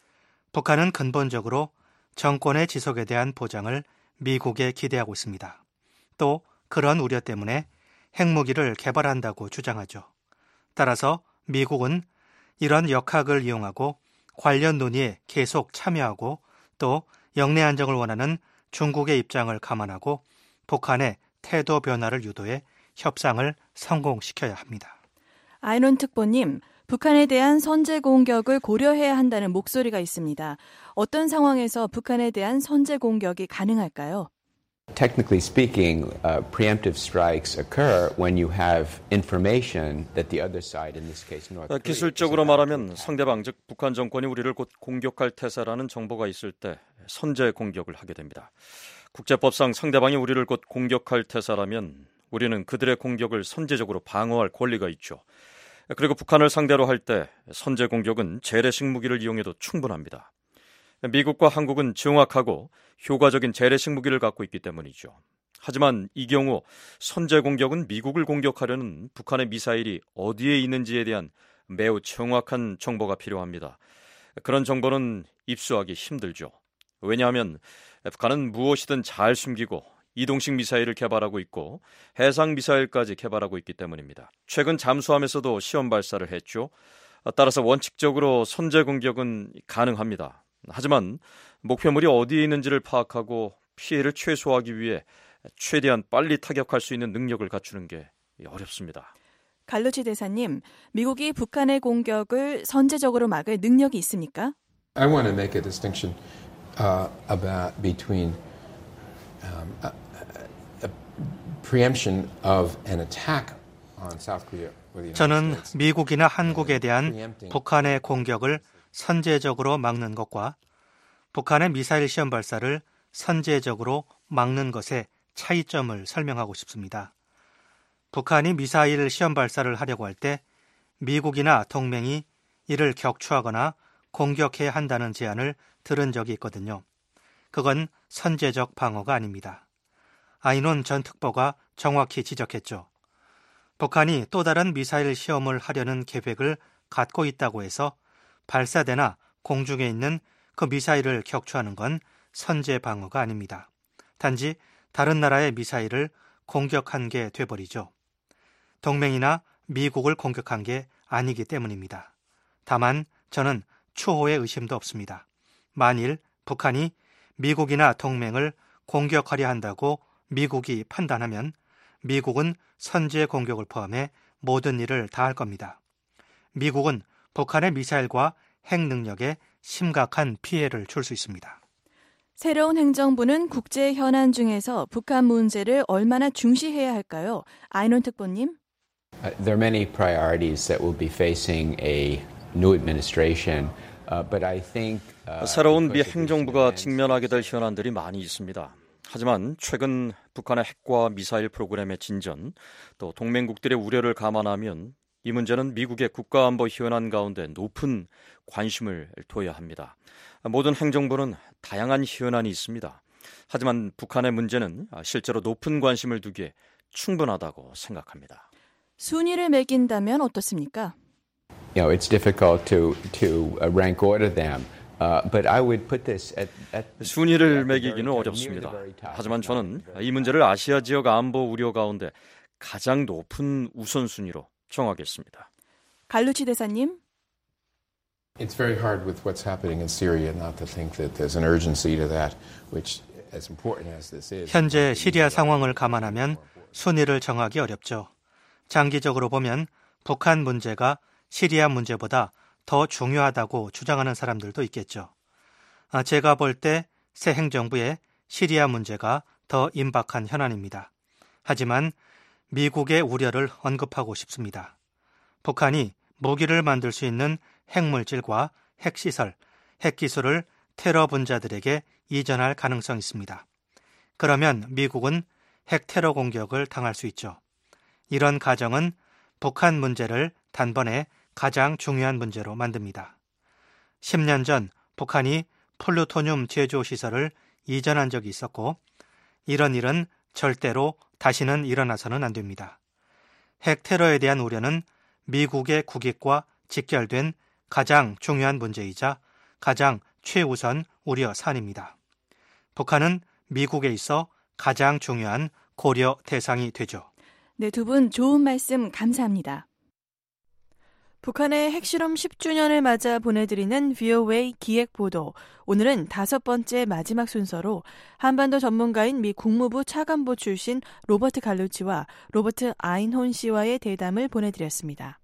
북한은 근본적으로 정권의 지속에 대한 보장을 미국에 기대하고 있습니다. 또 그런 우려 때문에 핵무기를 개발한다고 주장하죠. 따라서 미국은 이런 역학을 이용하고 관련 논의에 계속 참여하고 또 영내 안정을 원하는 중국의 입장을 감안하고 북한의 태도 변화를 유도해 협상을 성공시켜야 합니다. 아이논 특보님, 북한에 대한 선제 공격을 고려해야 한다는 목소리가 있습니다. 어떤 상황에서 북한에 대한 선제 공격이 가능할까요? Technically speaking, uh, preemptive strikes occur when you have information that the other side, in this case North Korea, 기술적으로 말하면 상대방 즉 북한 정권이 우리를 곧 공격할 태세라는 정보가 있을 때 선제 공격을 하게 됩니다. 국제법상 상대방이 우리를 곧 공격할 태세라면 우리는 그들의 공격을 선제적으로 방어할 권리가 있죠. 그리고 북한을 상대로 할 때 선제 공격은 재래식 무기를 이용해도 충분합니다. 미국과 한국은 정확하고 효과적인 재래식 무기를 갖고 있기 때문이죠. 하지만 이 경우 선제 공격은 미국을 공격하려는 북한의 미사일이 어디에 있는지에 대한 매우 정확한 정보가 필요합니다. 그런 정보는 입수하기 힘들죠. 왜냐하면 북한은 무엇이든 잘 숨기고 이동식 미사일을 개발하고 있고 해상 미사일까지 개발하고 있기 때문입니다. 최근 잠수함에서도 시험 발사를 했죠. 따라서 원칙적으로 선제 공격은 가능합니다. 하지만 목표물이 어디에 있는지를 파악하고 피해를 최소화하기 위해 최대한 빨리 타격할 수 있는 능력을 갖추는 게 어렵습니다. 갈루치 대사님, 미국이 북한의 공격을 선제적으로 막을 능력이 있습니까? I want to make a distinction uh, about between um, a, a preemption of an attack on South Korea. 저는 미국이나 한국에 대한 북한의 공격을 선제적으로 막는 것과 북한의 미사일 시험 발사를 선제적으로 막는 것의 차이점을 설명하고 싶습니다. 북한이 미사일 시험 발사를 하려고 할 때 미국이나 동맹이 이를 격추하거나 공격해야 한다는 제안을 들은 적이 있거든요. 그건 선제적 방어가 아닙니다. 아이논 전 특보가 정확히 지적했죠. 북한이 또 다른 미사일 시험을 하려는 계획을 갖고 있다고 해서 발사대나 공중에 있는 그 미사일을 격추하는 건 선제 방어가 아닙니다. 단지 다른 나라의 미사일을 공격한 게 돼버리죠. 동맹이나 미국을 공격한 게 아니기 때문입니다. 다만 저는 추호의 의심도 없습니다. 만일 북한이 미국이나 동맹을 공격하려 한다고 미국이 판단하면 미국은 선제 공격을 포함해 모든 일을 다 할 겁니다. 미국은 북한의 미사일과 핵 능력에 심각한 피해를 줄 수 있습니다. 새로운 행정부는 국제 현안 중에서 북한 문제를 얼마나 중시해야 할까요? 아이논 특보님. Uh, there are many priorities that will be facing a new administration, uh, but I think uh, 새로운 미 행정부가 직면하게 될 현안들이 많이 있습니다. 하지만 최근 북한의 핵과 미사일 프로그램의 진전, 또 동맹국들의 우려를 감안하면 이 문제는 미국의 국가안보 현안 가운데 높은 관심을 둬야 합니다. 모든 행정부는 다양한 현안이 있습니다. 하지만 북한의 문제는 실제로 높은 관심을 두기에 충분하다고 생각합니다. 순위를 매긴다면 어떻습니까? You know, it's difficult to to rank order them. Uh, but I would put this at, at 순위를 매기기는 어렵습니다. 하지만 저는 이 문제를 아시아 지역 안보 우려 가운데 가장 높은 우선순위로 정하겠습니다. 갈루치 대사님. It's very hard with what's happening in Syria not to think that there's an urgency to that, which as important as this is. 현재 시리아 상황을 감안하면 순위를 정하기 어렵죠. 장기적으로 보면 북한 문제가 시리아 문제보다 더 중요하다고 주장하는 사람들도 있겠죠. 제가 볼 때 새 행정부의 시리아 문제가 더 임박한 현안입니다. 하지만 미국의 우려를 언급하고 싶습니다. 북한이 무기를 만들 수 있는 핵물질과 핵시설, 핵기술을 테러 분자들에게 이전할 가능성이 있습니다. 그러면 미국은 핵테러 공격을 당할 수 있죠. 이런 가정은 북한 문제를 단번에 가장 중요한 문제로 만듭니다. 십 년 전 북한이 플루토늄 제조 시설을 이전한 적이 있었고 이런 일은 절대로 다시는 일어나서는 안 됩니다. 핵 테러에 대한 우려는 미국의 국익과 직결된 가장 중요한 문제이자 가장 최우선 우려 사안입니다. 북한은 미국에 있어 가장 중요한 고려 대상이 되죠. 네, 두 분 좋은 말씀 감사합니다. 북한의 핵실험 십 주년을 맞아 보내드리는 브이오에이 기획보도. 오늘은 다섯 번째 마지막 순서로 한반도 전문가인 미 국무부 차관보 출신 로버트 갈루치와 로버트 아인혼 씨와의 대담을 보내드렸습니다.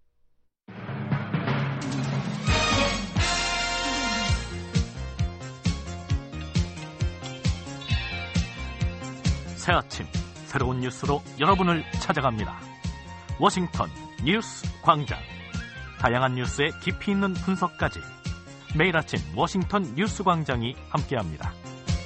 새 아침 새로운 뉴스로 여러분을 찾아갑니다. 워싱턴 뉴스 광장. 다양한 뉴스의 깊이 있는 분석까지 매일 아침 워싱턴 뉴스 광장이 함께합니다.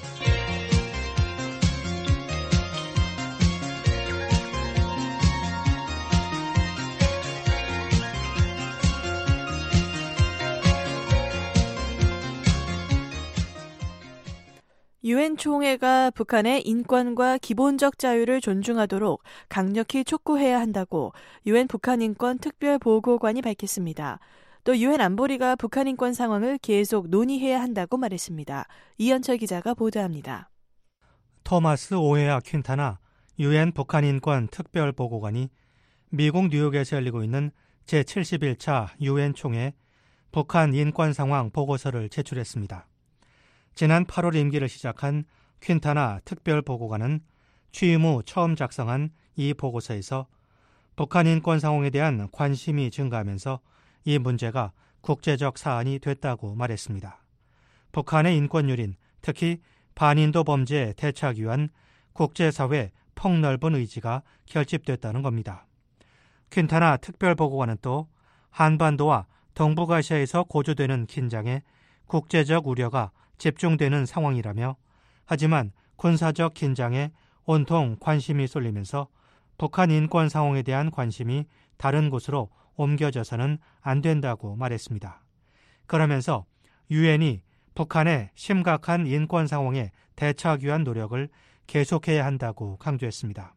유엔 총회가 북한의 인권과 기본적 자유를 존중하도록 강력히 촉구해야 한다고 유엔 북한인권 특별보고관이 밝혔습니다. 또 유엔 안보리가 북한 인권 상황을 계속 논의해야 한다고 말했습니다. 이현철 기자가 보도합니다. 토마스 오헤아 퀸타나 유엔 북한인권 특별보고관이 미국 뉴욕에서 열리고 있는 제칠십일 차 유엔 총회 북한 인권 상황 보고서를 제출했습니다. 지난 팔월 임기를 시작한 퀸타나 특별보고관은 취임 후 처음 작성한 이 보고서에서 북한 인권 상황에 대한 관심이 증가하면서 이 문제가 국제적 사안이 됐다고 말했습니다. 북한의 인권유린, 특히 반인도 범죄에 대처하기 위한 국제사회 폭넓은 의지가 결집됐다는 겁니다. 퀸타나 특별보고관은 또 한반도와 동북아시아에서 고조되는 긴장에 국제적 우려가 집중되는 상황이라며 하지만 군사적 긴장에 온통 관심이 쏠리면서 북한 인권 상황에 대한 관심이 다른 곳으로 옮겨져서는 안 된다고 말했습니다. 그러면서 유엔이 북한의 심각한 인권 상황에 대처하기 위한 노력을 계속해야 한다고 강조했습니다.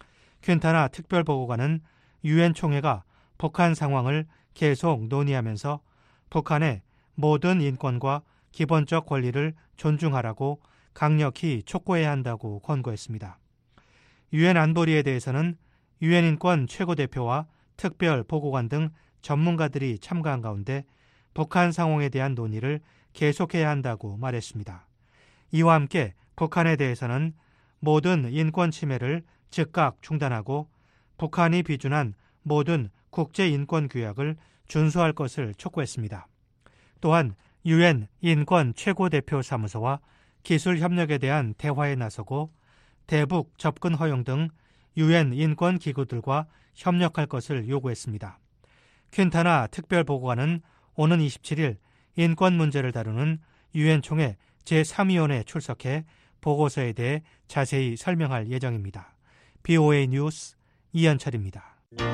퀸타나 특별보고관은 유엔 총회가 북한 상황을 계속 논의하면서 북한의 모든 인권과 기본적 권리를 존중하라고 강력히 촉구해야 한다고 권고했습니다. 유엔 안보리에 대해서는 유엔 인권 최고대표와 특별 보고관 등 전문가들이 참가한 가운데 북한 상황에 대한 논의를 계속해야 한다고 말했습니다. 이와 함께 북한에 대해서는 모든 인권 침해를 즉각 중단하고 북한이 비준한 모든 국제인권 규약을 준수할 것을 촉구했습니다. 또한 유엔 인권 최고대표 사무소와 기술 협력에 대한 대화에 나서고 대북 접근 허용 등 유엔 인권 기구들과 협력할 것을 요구했습니다. 퀸타나 특별보고관은 오는 이십칠 일 인권 문제를 다루는 유엔 총회 제삼 위원회에 출석해 보고서에 대해 자세히 설명할 예정입니다. 브이오에이 뉴스 이현철입니다.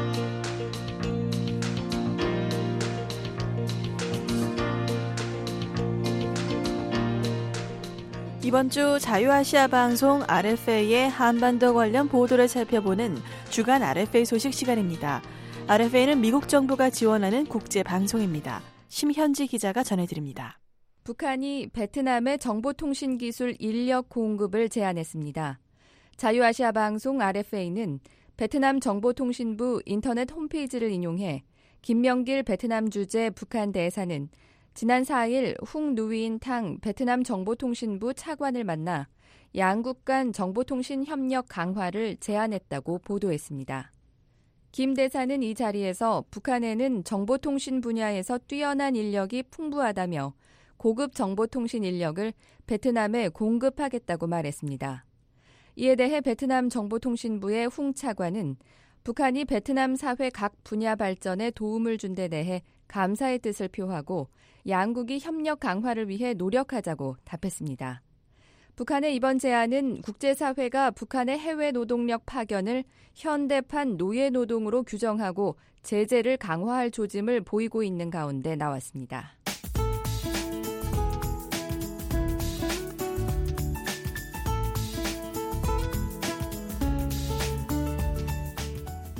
이번 주 자유아시아 방송 알에프에이의 한반도 관련 보도를 살펴보는 주간 알에프에이 소식 시간입니다. 알에프에이는 미국 정부가 지원하는 국제 방송입니다. 심현지 기자가 전해드립니다. 북한이 베트남의 정보통신기술 인력 공급을 제안했습니다. 자유아시아 방송 알에프에이는 베트남 정보통신부 인터넷 홈페이지를 인용해 김명길 베트남 주재 북한 대사는 지난 사 일 훅 누이인 탕 베트남 정보통신부 차관을 만나 양국 간 정보통신 협력 강화를 제안했다고 보도했습니다. 김 대사는 이 자리에서 북한에는 정보통신 분야에서 뛰어난 인력이 풍부하다며 고급 정보통신 인력을 베트남에 공급하겠다고 말했습니다. 이에 대해 베트남 정보통신부의 훅 차관은 북한이 베트남 사회 각 분야 발전에 도움을 준 데 대해 감사의 뜻을 표하고 양국이 협력 강화를 위해 노력하자고 답했습니다. 북한의 이번 제안은 국제사회가 북한의 해외 노동력 파견을 현대판 노예노동으로 규정하고 제재를 강화할 조짐을 보이고 있는 가운데 나왔습니다.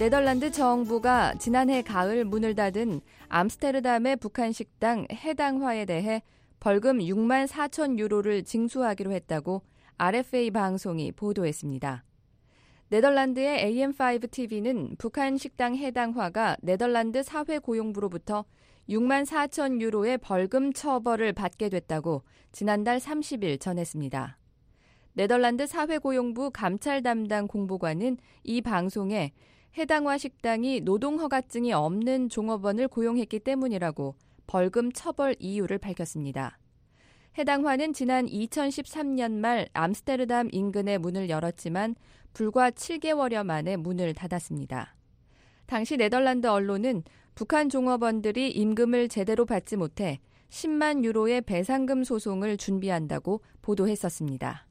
네덜란드 정부가 지난해 가을 문을 닫은 암스테르담의 북한 식당 해당화에 대해 벌금 육만 사천 유로를 징수하기로 했다고 알에프에이 방송이 보도했습니다. 네덜란드의 에이엠 파이브 티비는 북한 식당 해당화가 네덜란드 사회고용부로부터 육만 사천 유로의 벌금 처벌을 받게 됐다고 지난달 삼십 일 전했습니다. 네덜란드 사회고용부 감찰 담당 공보관은 이 방송에 해당화 식당이 노동허가증이 없는 종업원을 고용했기 때문이라고 벌금 처벌 이유를 밝혔습니다. 해당화는 지난 이천십삼 년 말 암스테르담 인근에 문을 열었지만 불과 칠 개월여 만에 문을 닫았습니다. 당시 네덜란드 언론은 북한 종업원들이 임금을 제대로 받지 못해 십만 유로의 배상금 소송을 준비한다고 보도했었습니다.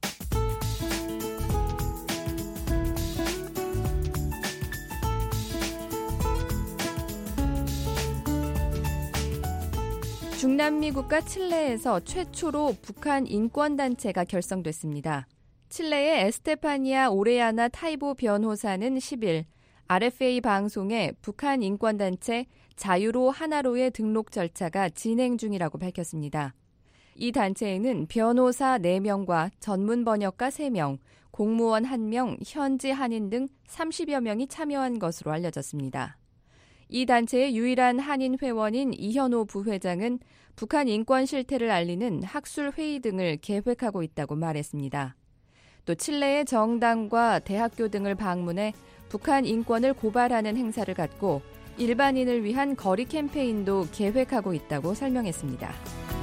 중남미 국가 칠레에서 최초로 북한 인권단체가 결성됐습니다. 칠레의 에스테파니아 오레아나 타이보 변호사는 십 일 알에프에이 방송에 북한 인권단체 자유로 하나로의 등록 절차가 진행 중이라고 밝혔습니다. 이 단체에는 변호사 네 명과 전문 번역가 세 명, 공무원 한 명, 현지 한인 등 삼십여 명이 참여한 것으로 알려졌습니다. 이 단체의 유일한 한인 회원인 이현호 부회장은 북한 인권 실태를 알리는 학술 회의 등을 계획하고 있다고 말했습니다. 또 칠레의 정당과 대학교 등을 방문해 북한 인권을 고발하는 행사를 갖고 일반인을 위한 거리 캠페인도 계획하고 있다고 설명했습니다.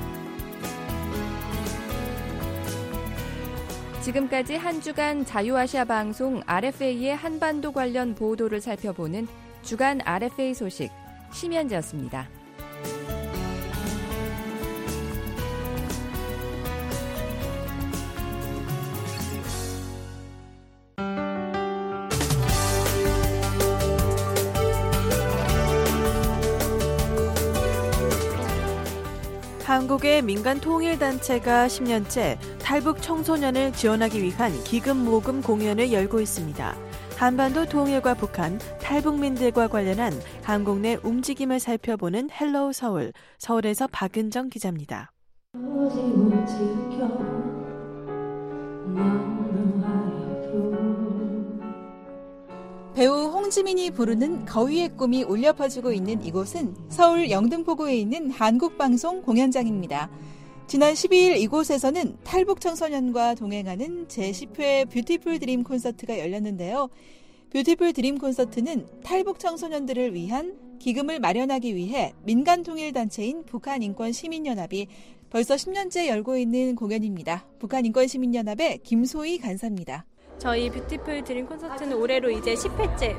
지금까지 한 주간 자유아시아 방송 알에프에이의 한반도 관련 보도를 살펴보는 주간 알에프에이 소식 심연재였습니다. 한국의 민간 통일단체가 십 년째 탈북 청소년을 지원하기 위한 기금 모금 공연을 열고 있습니다. 한반도 통일과 북한, 탈북민들과 관련한 한국 내 움직임을 살펴보는 헬로우 서울, 서울에서 박은정 기자입니다. 배우 홍지민이 부르는 거위의 꿈이 울려 퍼지고 있는 이곳은 서울 영등포구에 있는 한국방송 공연장입니다. 지난 십이 일 이곳에서는 탈북 청소년과 동행하는 제십 회 뷰티풀 드림 콘서트가 열렸는데요. 뷰티풀 드림 콘서트는 탈북 청소년들을 위한 기금을 마련하기 위해 민간통일단체인 북한인권시민연합이 벌써 십 년째 열고 있는 공연입니다. 북한인권시민연합의 김소희 간사입니다. 저희 뷰티풀 드림 콘서트는 올해로 이제 십 회째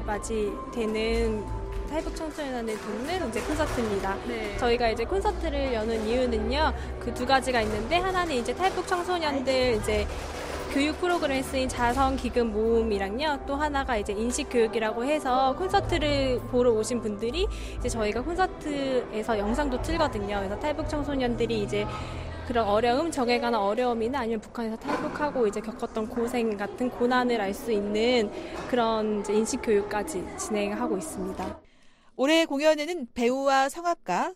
맞이되는 탈북 청소년을 돕는 이제 콘서트입니다. 네. 저희가 이제 콘서트를 여는 이유는요, 그 두 가지가 있는데, 하나는 이제 탈북 청소년들 이제 교육 프로그램에 쓰인 자선 기금 모음이랑요, 또 하나가 이제 인식 교육이라고 해서 콘서트를 보러 오신 분들이 이제 저희가 콘서트에서 영상도 틀거든요. 그래서 탈북 청소년들이 이제 그런 어려움, 정에 관한 어려움이나 아니면 북한에서 탈북하고 이제 겪었던 고생 같은 고난을 알 수 있는 그런 이제 인식 교육까지 진행하고 있습니다. 올해 공연에는 배우와 성악가,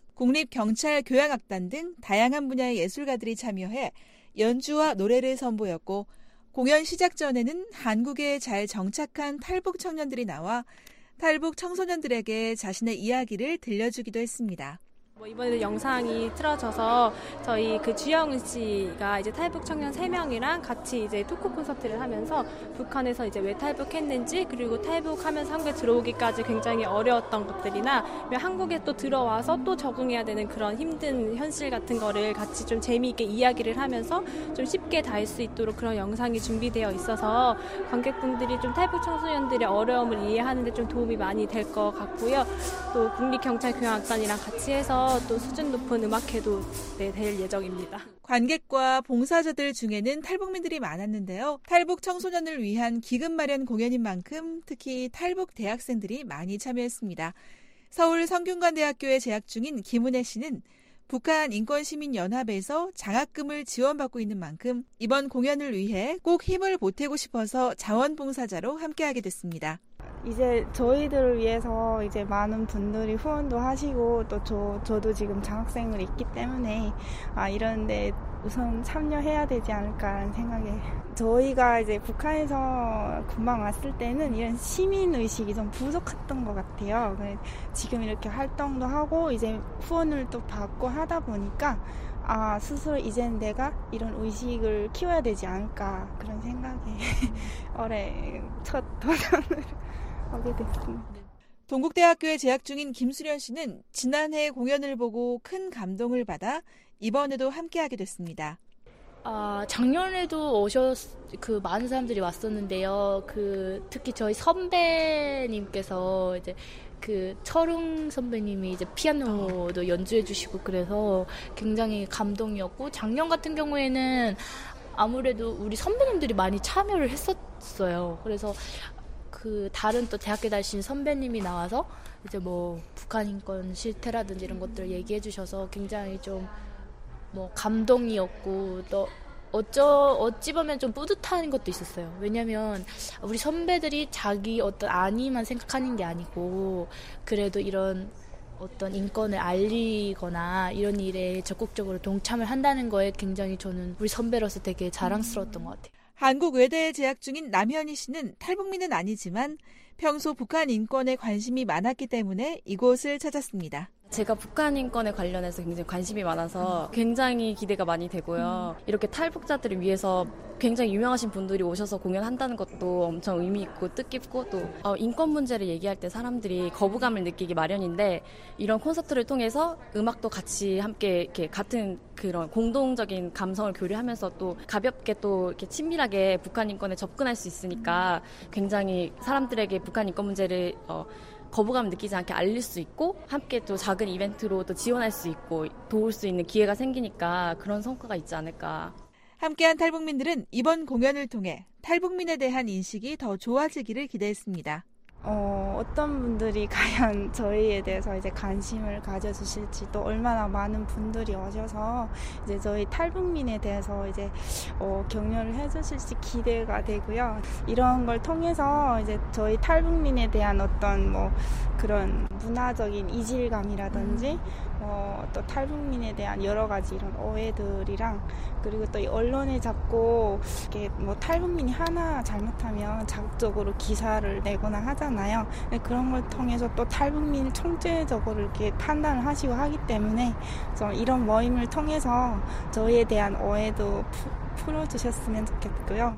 국립경찰교향악단 등 다양한 분야의 예술가들이 참여해 연주와 노래를 선보였고, 공연 시작 전에는 한국에 잘 정착한 탈북 청년들이 나와 탈북 청소년들에게 자신의 이야기를 들려주기도 했습니다. 뭐 이번에도 영상이 틀어져서 저희 그 주영은 씨가 이제 탈북 청년 세 명이랑 같이 이제 토크 콘서트를 하면서 북한에서 이제 왜 탈북했는지, 그리고 탈북하면서 한국에 들어오기까지 굉장히 어려웠던 것들이나 한국에 또 들어와서 또 적응해야 되는 그런 힘든 현실 같은 거를 같이 좀 재미있게 이야기를 하면서 좀 쉽게 닿을 수 있도록 그런 영상이 준비되어 있어서 관객분들이 좀 탈북 청소년들의 어려움을 이해하는 데 좀 도움이 많이 될 것 같고요. 또 국립경찰교향악단이랑 같이 해서 또 수준 높은 음악회도 네, 될 예정입니다. 관객과 봉사자들 중에는 탈북민들이 많았는데요. 탈북 청소년을 위한 기금 마련 공연인 만큼 특히 탈북 대학생들이 많이 참여했습니다. 서울 성균관대학교에 재학 중인 김은혜 씨는 북한 인권시민연합에서 장학금을 지원받고 있는 만큼 이번 공연을 위해 꼭 힘을 보태고 싶어서 자원봉사자로 함께하게 됐습니다. 이제 저희들을 위해서 이제 많은 분들이 후원도 하시고 또 저, 저도 지금 장학생으로 있기 때문에 아, 이런데 우선 참여해야 되지 않을까라는 생각에 저희가 이제 북한에서 금방 왔을 때는 이런 시민의식이 좀 부족했던 것 같아요. 지금 이렇게 활동도 하고 이제 후원을 또 받고 하다 보니까 아, 스스로 이제는 내가 이런 의식을 키워야 되지 않을까 그런 생각에 올해 첫 도전을 하게 됐습니다. 동국대학교에 재학 중인 김수련 씨는 지난해 공연을 보고 큰 감동을 받아 이번에도 함께하게 됐습니다. 아, 작년에도 오셨, 그, 많은 사람들이 왔었는데요. 그, 특히 저희 선배님께서 이제 그, 철웅 선배님이 이제 피아노도 연주해주시고 그래서 굉장히 감동이었고, 작년 같은 경우에는 아무래도 우리 선배님들이 많이 참여를 했었어요. 그래서 그, 다른 또 대학교 다니신 선배님이 나와서 이제 뭐, 북한 인권 실태라든지 이런 것들을 얘기해주셔서 굉장히 좀 뭐 감동이었고 또 어쩌 어찌 보면 좀 뿌듯한 것도 있었어요. 왜냐하면 우리 선배들이 자기 어떤 안위만 생각하는 게 아니고 그래도 이런 어떤 인권을 알리거나 이런 일에 적극적으로 동참을 한다는 거에 굉장히 저는 우리 선배로서 되게 자랑스러웠던 것 같아요. 한국 외대에 재학 중인 남현희 씨는 탈북민은 아니지만 평소 북한 인권에 관심이 많았기 때문에 이곳을 찾았습니다. 제가 북한 인권에 관련해서 굉장히 관심이 많아서 굉장히 기대가 많이 되고요. 이렇게 탈북자들을 위해서 굉장히 유명하신 분들이 오셔서 공연한다는 것도 엄청 의미 있고 뜻깊고 또 어, 인권 문제를 얘기할 때 사람들이 거부감을 느끼기 마련인데 이런 콘서트를 통해서 음악도 같이 함께 이렇게 같은 그런 공동적인 감성을 교류하면서 또 가볍게 또 이렇게 친밀하게 북한 인권에 접근할 수 있으니까 굉장히 사람들에게 북한 인권 문제를 어, 거부감을 느끼지 않게 알릴 수 있고 함께 또 작은 이벤트로 또 지원할 수 있고 도울 수 있는 기회가 생기니까 그런 성과가 있지 않을까. 함께한 탈북민들은 이번 공연을 통해 탈북민에 대한 인식이 더 좋아지기를 기대했습니다. 어, 어떤 분들이 과연 저희에 대해서 이제 관심을 가져주실지 또 얼마나 많은 분들이 오셔서 이제 저희 탈북민에 대해서 이제 어, 격려를 해주실지 기대가 되고요. 이런 걸 통해서 이제 저희 탈북민에 대한 어떤 뭐 그런 문화적인 이질감이라든지 어, 또 탈북민에 대한 여러 가지 이런 오해들이랑 그리고 또 이 언론에 자꾸 이렇게 뭐 탈북민이 하나 잘못하면 자극적으로 기사를 내거나 하잖아요. 그런 걸 통해서 또 탈북민을 총체적으로 이렇게 판단을 하시고 하기 때문에 그래서 이런 모임을 통해서 저희에 대한 오해도 푸, 풀어주셨으면 좋겠고요.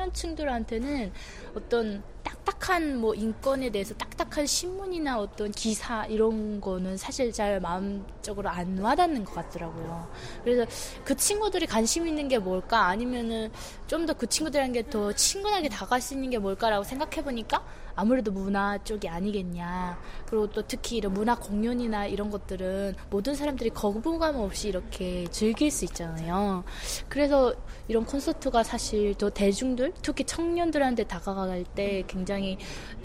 청년층들한테는 어떤 딱딱한 뭐 인권에 대해서 딱딱한 신문이나 어떤 기사 이런 거는 사실 잘 마음적으로 안 와닿는 것 같더라고요. 그래서 그 친구들이 관심 있는 게 뭘까 아니면은 좀 더 그 친구들에게 더 친근하게 다가갈 수 있는 게 뭘까라고 생각해 보니까 아무래도 문화 쪽이 아니겠냐. 그리고 또 특히 이런 문화 공연이나 이런 것들은 모든 사람들이 거부감 없이 이렇게 즐길 수 있잖아요. 그래서 이런 콘서트가 사실 더 대중들, 특히 청년들한테 다가갈 때 굉장히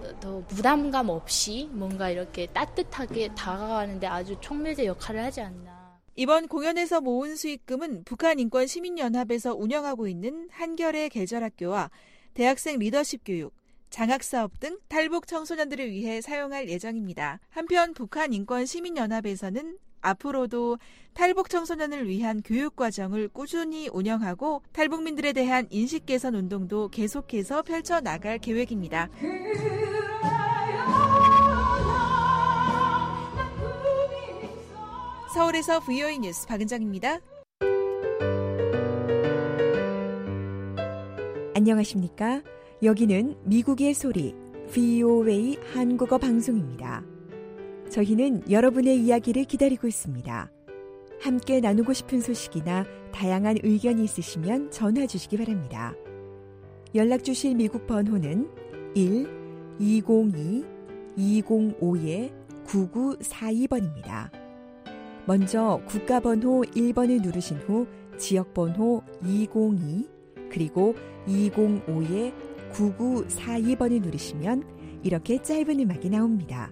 더 부담감 없이 뭔가 이렇게 따뜻하게 다가가는데 아주 촉매제 역할을 하지 않나. 이번 공연에서 모은 수익금은 북한인권시민연합에서 운영하고 있는 한겨레 계절학교와 대학생 리더십 교육, 장학사업 등 탈북 청소년들을 위해 사용할 예정입니다. 한편 북한인권시민연합에서는 앞으로도 탈북 청소년을 위한 교육과정을 꾸준히 운영하고 탈북민들에 대한 인식 개선 운동도 계속해서 펼쳐나갈 계획입니다. 서울에서 브이오에이 뉴스 박은정입니다. 안녕하십니까? 여기는 미국의 소리 브이오에이 한국어 방송입니다. 저희는 여러분의 이야기를 기다리고 있습니다. 함께 나누고 싶은 소식이나 다양한 의견이 있으시면 전화 주시기 바랍니다. 연락 주실 미국 번호는 일 이공이 이공오 구구사이 번입니다. 먼저 국가번호 일 번을 누르신 후 지역번호 이공이 그리고 이공오 구구사이 번을 누르시면 이렇게 짧은 음악이 나옵니다.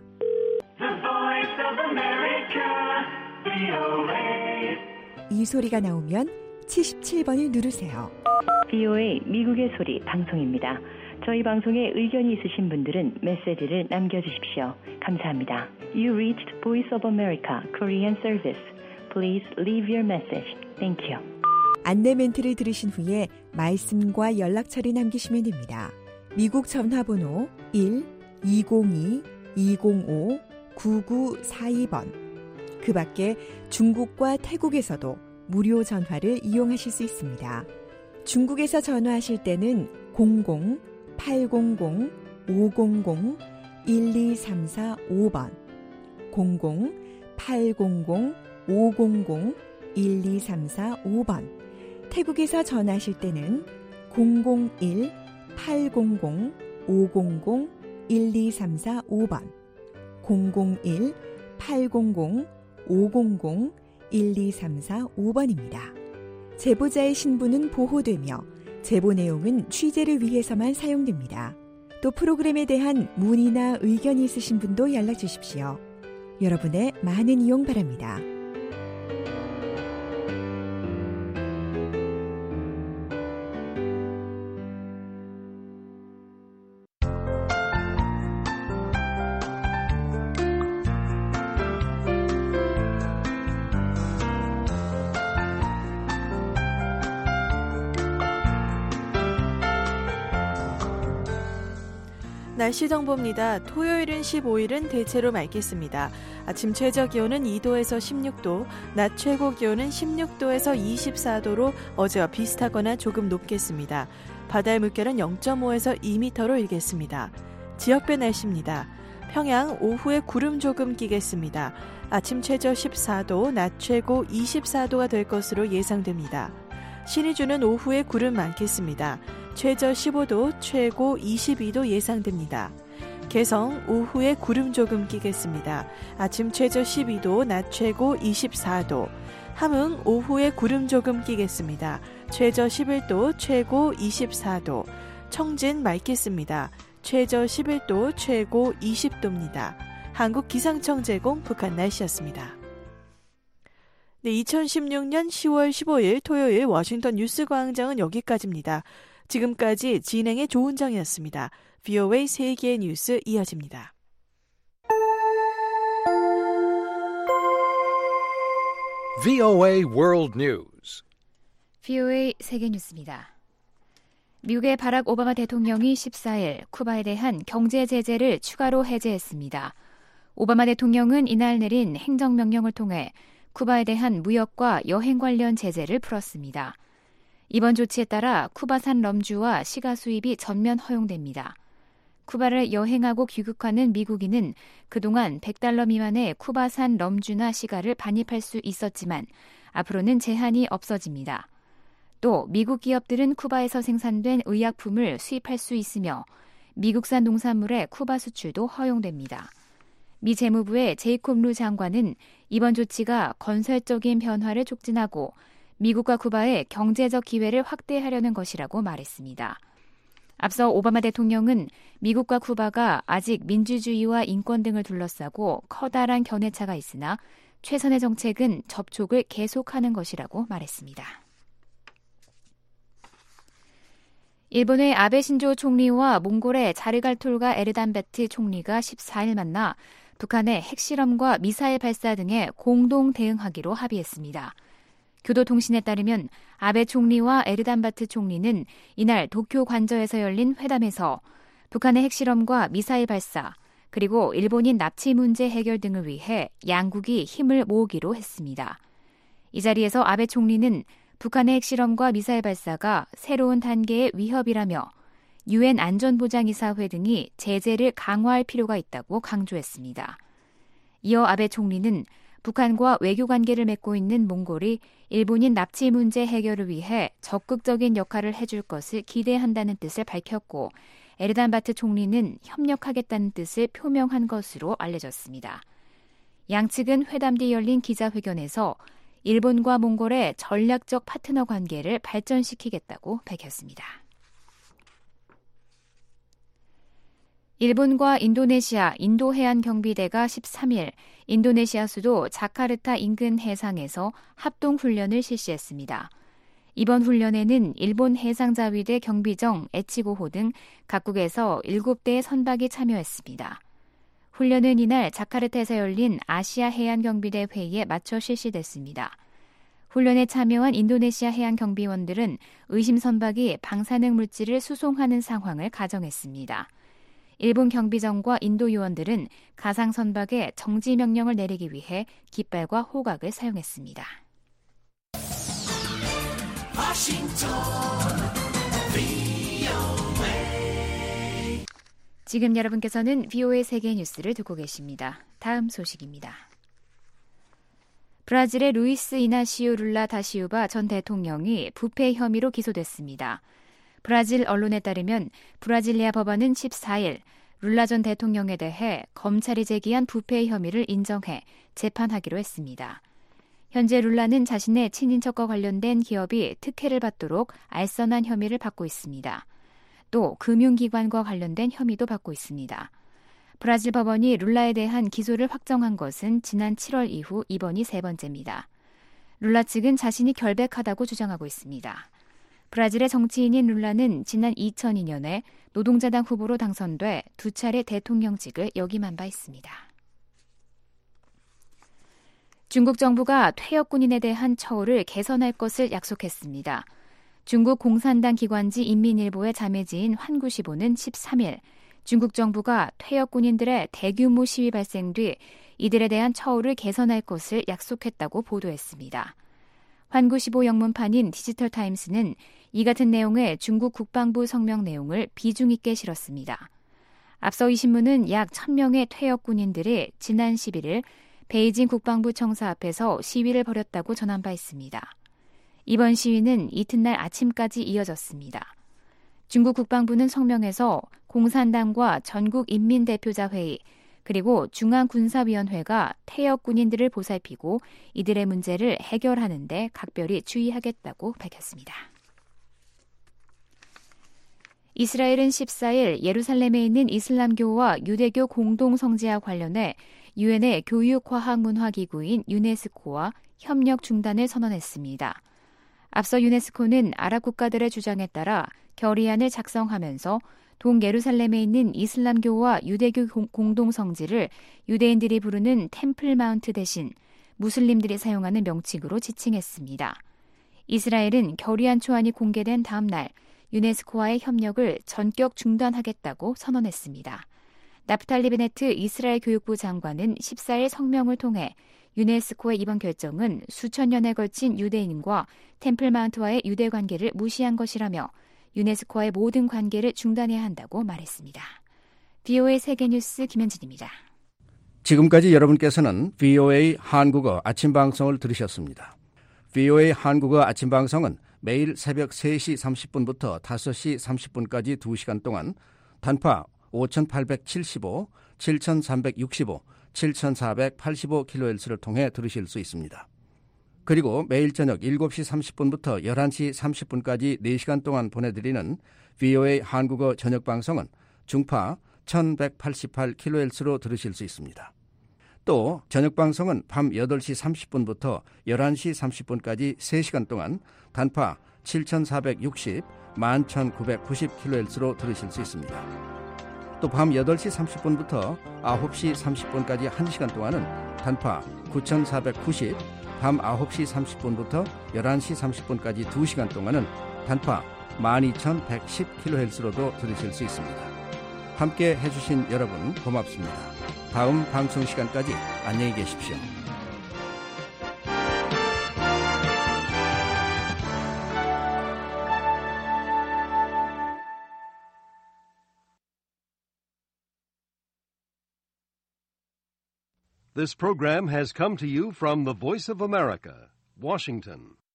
이 소리가 나오면 칠십칠 번을 누르세요. 브이오에이 미국의 소리 방송입니다. 저희 방송에 의견이 있으신 분들은 메시지를 남겨주십시오. 감사합니다. You reached Voice of America Korean Service. Please leave your message. Thank you. 안내 멘트를 들으신 후에 말씀과 연락처를 남기시면 됩니다. 미국 전화번호 일 이공이 이공오 구구사이 번. 그 밖에 중국과 태국에서도 무료 전화를 이용하실 수 있습니다. 중국에서 전화하실 때는 공공 팔공공 오공공 일이삼사오 번, 공공 팔공공 오공공 일이삼사오 번, 태국에서 전화하실 때는 공공일 팔공공 오공공 일이삼사오 번, 공공일 팔공공 오공공 일이삼사오 번입니다. 제보자의 신분은 보호되며 제보 내용은 취재를 위해서만 사용됩니다. 또 프로그램에 대한 문의나 의견이 있으신 분도 연락 주십시오. 여러분의 많은 이용 바랍니다. 날씨 정보입니다. 토요일은 십오일은 대체로 맑겠습니다. 아침 최저 기온은 이 도에서 십육 도, 낮 최고 기온은 십육 도에서 이십사 도로 어제와 비슷하거나 조금 높겠습니다. 바다의 물결은 영 점 오에서 이 미터로 일겠습니다. 지역별 날씨입니다. 평양 오후에 구름 조금 끼겠습니다. 아침 최저 십사 도, 낮 최고 이십사 도가 될 것으로 예상됩니다. 신의주는 오후에 구름 많겠습니다. 최저 십오 도, 최고 이십이 도 예상됩니다. 개성 오후에 구름 조금 끼겠습니다. 아침 최저 십이 도, 낮 최고 이십사 도. 함흥 오후에 구름 조금 끼겠습니다. 최저 십일 도, 최고 이십사 도. 청진 맑겠습니다. 최저 십일 도, 최고 이십 도입니다. 한국기상청 제공 북한 날씨였습니다. 네, 이천십육년 시월 십오일 토요일 워싱턴 뉴스광장은 여기까지입니다. 지금까지 진행의 조은정이었습니다. 브이오에이 세계의 뉴스 이어집니다. 브이오에이 World News. 브이오에이 세계 뉴스입니다. 미국의 바락 오바마 대통령이 십사일 쿠바에 대한 경제 제재를 추가로 해제했습니다. 오바마 대통령은 이날 내린 행정명령을 통해 쿠바에 대한 무역과 여행 관련 제재를 풀었습니다. 이번 조치에 따라 쿠바산 럼주와 시가 수입이 전면 허용됩니다. 쿠바를 여행하고 귀국하는 미국인은 그동안 백 달러 미만의 쿠바산 럼주나 시가를 반입할 수 있었지만 앞으로는 제한이 없어집니다. 또 미국 기업들은 쿠바에서 생산된 의약품을 수입할 수 있으며 미국산 농산물의 쿠바 수출도 허용됩니다. 미 재무부의 제이콥 루 장관은 이번 조치가 건설적인 변화를 촉진하고 미국과 쿠바의 경제적 기회를 확대하려는 것이라고 말했습니다. 앞서 오바마 대통령은 미국과 쿠바가 아직 민주주의와 인권 등을 둘러싸고 커다란 견해차가 있으나 최선의 정책은 접촉을 계속하는 것이라고 말했습니다. 일본의 아베 신조 총리와 몽골의 자르갈톨가 에르단베트 총리가 십사일 만나 북한의 핵실험과 미사일 발사 등에 공동 대응하기로 합의했습니다. 교도통신에 따르면 아베 총리와 에르단바트 총리는 이날 도쿄 관저에서 열린 회담에서 북한의 핵실험과 미사일 발사, 그리고 일본인 납치 문제 해결 등을 위해 양국이 힘을 모으기로 했습니다. 이 자리에서 아베 총리는 북한의 핵실험과 미사일 발사가 새로운 단계의 위협이라며 유엔 안전보장이사회 등이 제재를 강화할 필요가 있다고 강조했습니다. 이어 아베 총리는 북한과 외교관계를 맺고 있는 몽골이 일본인 납치 문제 해결을 위해 적극적인 역할을 해줄 것을 기대한다는 뜻을 밝혔고 에르단바트 총리는 협력하겠다는 뜻을 표명한 것으로 알려졌습니다. 양측은 회담 뒤 열린 기자회견에서 일본과 몽골의 전략적 파트너 관계를 발전시키겠다고 밝혔습니다. 일본과 인도네시아 인도해안경비대가 십삼일 인도네시아 수도 자카르타 인근 해상에서 합동훈련을 실시했습니다. 이번 훈련에는 일본 해상자위대 경비정 에치고호 등 각국에서 일곱 대의 선박이 참여했습니다. 훈련은 이날 자카르타에서 열린 아시아 해안경비대 회의에 맞춰 실시됐습니다. 훈련에 참여한 인도네시아 해양경비원들은 의심 선박이 방사능 물질을 수송하는 상황을 가정했습니다. 일본 경비정과 인도 요원들은 가상 선박에 정지 명령을 내리기 위해 깃발과 호각을 사용했습니다. 워싱턴, 지금 여러분께서는 브이오에이 세계 뉴스를 듣고 계십니다. 다음 소식입니다. 브라질의 루이스 이나시오 룰라 다시우바 전 대통령이 부패 혐의로 기소됐습니다. 브라질 언론에 따르면 브라질리아 법원은 십사 일 룰라 전 대통령에 대해 검찰이 제기한 부패 혐의를 인정해 재판하기로 했습니다. 현재 룰라는 자신의 친인척과 관련된 기업이 특혜를 받도록 알선한 혐의를 받고 있습니다. 또 금융기관과 관련된 혐의도 받고 있습니다. 브라질 법원이 룰라에 대한 기소를 확정한 것은 지난 칠월 이후 이번이 세 번째입니다. 룰라 측은 자신이 결백하다고 주장하고 있습니다. 브라질의 정치인인 룰라는 지난 이천이 년에 노동자당 후보로 당선돼 두 차례 대통령직을 역임한 바 있습니다. 중국 정부가 퇴역 군인에 대한 처우를 개선할 것을 약속했습니다. 중국 공산당 기관지 인민일보의 자매지인 환구시보는 십삼 일 중국 정부가 퇴역 군인들의 대규모 시위 발생 뒤 이들에 대한 처우를 개선할 것을 약속했다고 보도했습니다. 환구시보 영문판인 디지털타임스는 이 같은 내용의 중국 국방부 성명 내용을 비중 있게 실었습니다. 앞서 이 신문은 약 천 명의 퇴역 군인들이 지난 십일 일 베이징 국방부 청사 앞에서 시위를 벌였다고 전한 바 있습니다. 이번 시위는 이튿날 아침까지 이어졌습니다. 중국 국방부는 성명에서 공산당과 전국인민대표자회의 그리고 중앙군사위원회가 퇴역 군인들을 보살피고 이들의 문제를 해결하는 데 각별히 주의하겠다고 밝혔습니다. 이스라엘은 십사 일 예루살렘에 있는 이슬람교와 유대교 공동성지와 관련해 유엔의 교육과학문화기구인 유네스코와 협력 중단을 선언했습니다. 앞서 유네스코는 아랍 국가들의 주장에 따라 결의안을 작성하면서 동예루살렘에 있는 이슬람교와 유대교 공동성지를 유대인들이 부르는 템플 마운트 대신 무슬림들이 사용하는 명칭으로 지칭했습니다. 이스라엘은 결의안 초안이 공개된 다음 날 유네스코와의 협력을 전격 중단하겠다고 선언했습니다. 나프탈리 베네트 이스라엘 교육부 장관은 십사 일 성명을 통해 유네스코의 이번 결정은 수천 년에 걸친 유대인과 템플 마운트와의 유대 관계를 무시한 것이라며 유네스코와의 모든 관계를 중단해야 한다고 말했습니다. 브이오에이 세계뉴스 김현진입니다. 지금까지 여러분께서는 브이오에이 한국어 아침 방송을 들으셨습니다. 브이오에이 한국어 아침 방송은 매일 새벽 세 시 삼십 분부터 다섯 시 삼십 분까지 두 시간 동안 단파 오천팔백칠십오, 칠천삼백육십오, 칠천사백팔십오 킬로헤르츠를 통해 들으실 수 있습니다. 그리고 매일 저녁 일곱 시 삼십 분부터 열한 시 삼십 분까지 네 시간 동안 보내드리는 브이오에이 한국어 저녁 방송은 중파 천백팔십팔 킬로헤르츠로 들으실 수 있습니다. 또 저녁 방송은 밤 여덟 시 삼십 분부터 열한 시 삼십 분까지 세 시간 동안 단파 칠천사백육십, 만 천구백구십 킬로헤르츠로 들으실 수 있습니다. 또 밤 여덟 시 삼십 분부터 아홉 시 삼십 분까지 한 시간 동안은 단파 구천사백구십, 밤 아홉 시 삼십 분부터 열한 시 삼십 분까지 두 시간 동안은 단파 만 이천백십 킬로헤르츠로도 들으실 수 있습니다. 함께 해주신 여러분 고맙습니다. 다음 방송 시간까지 안녕히 계십시오. This program has come to you from the Voice of America, Washington.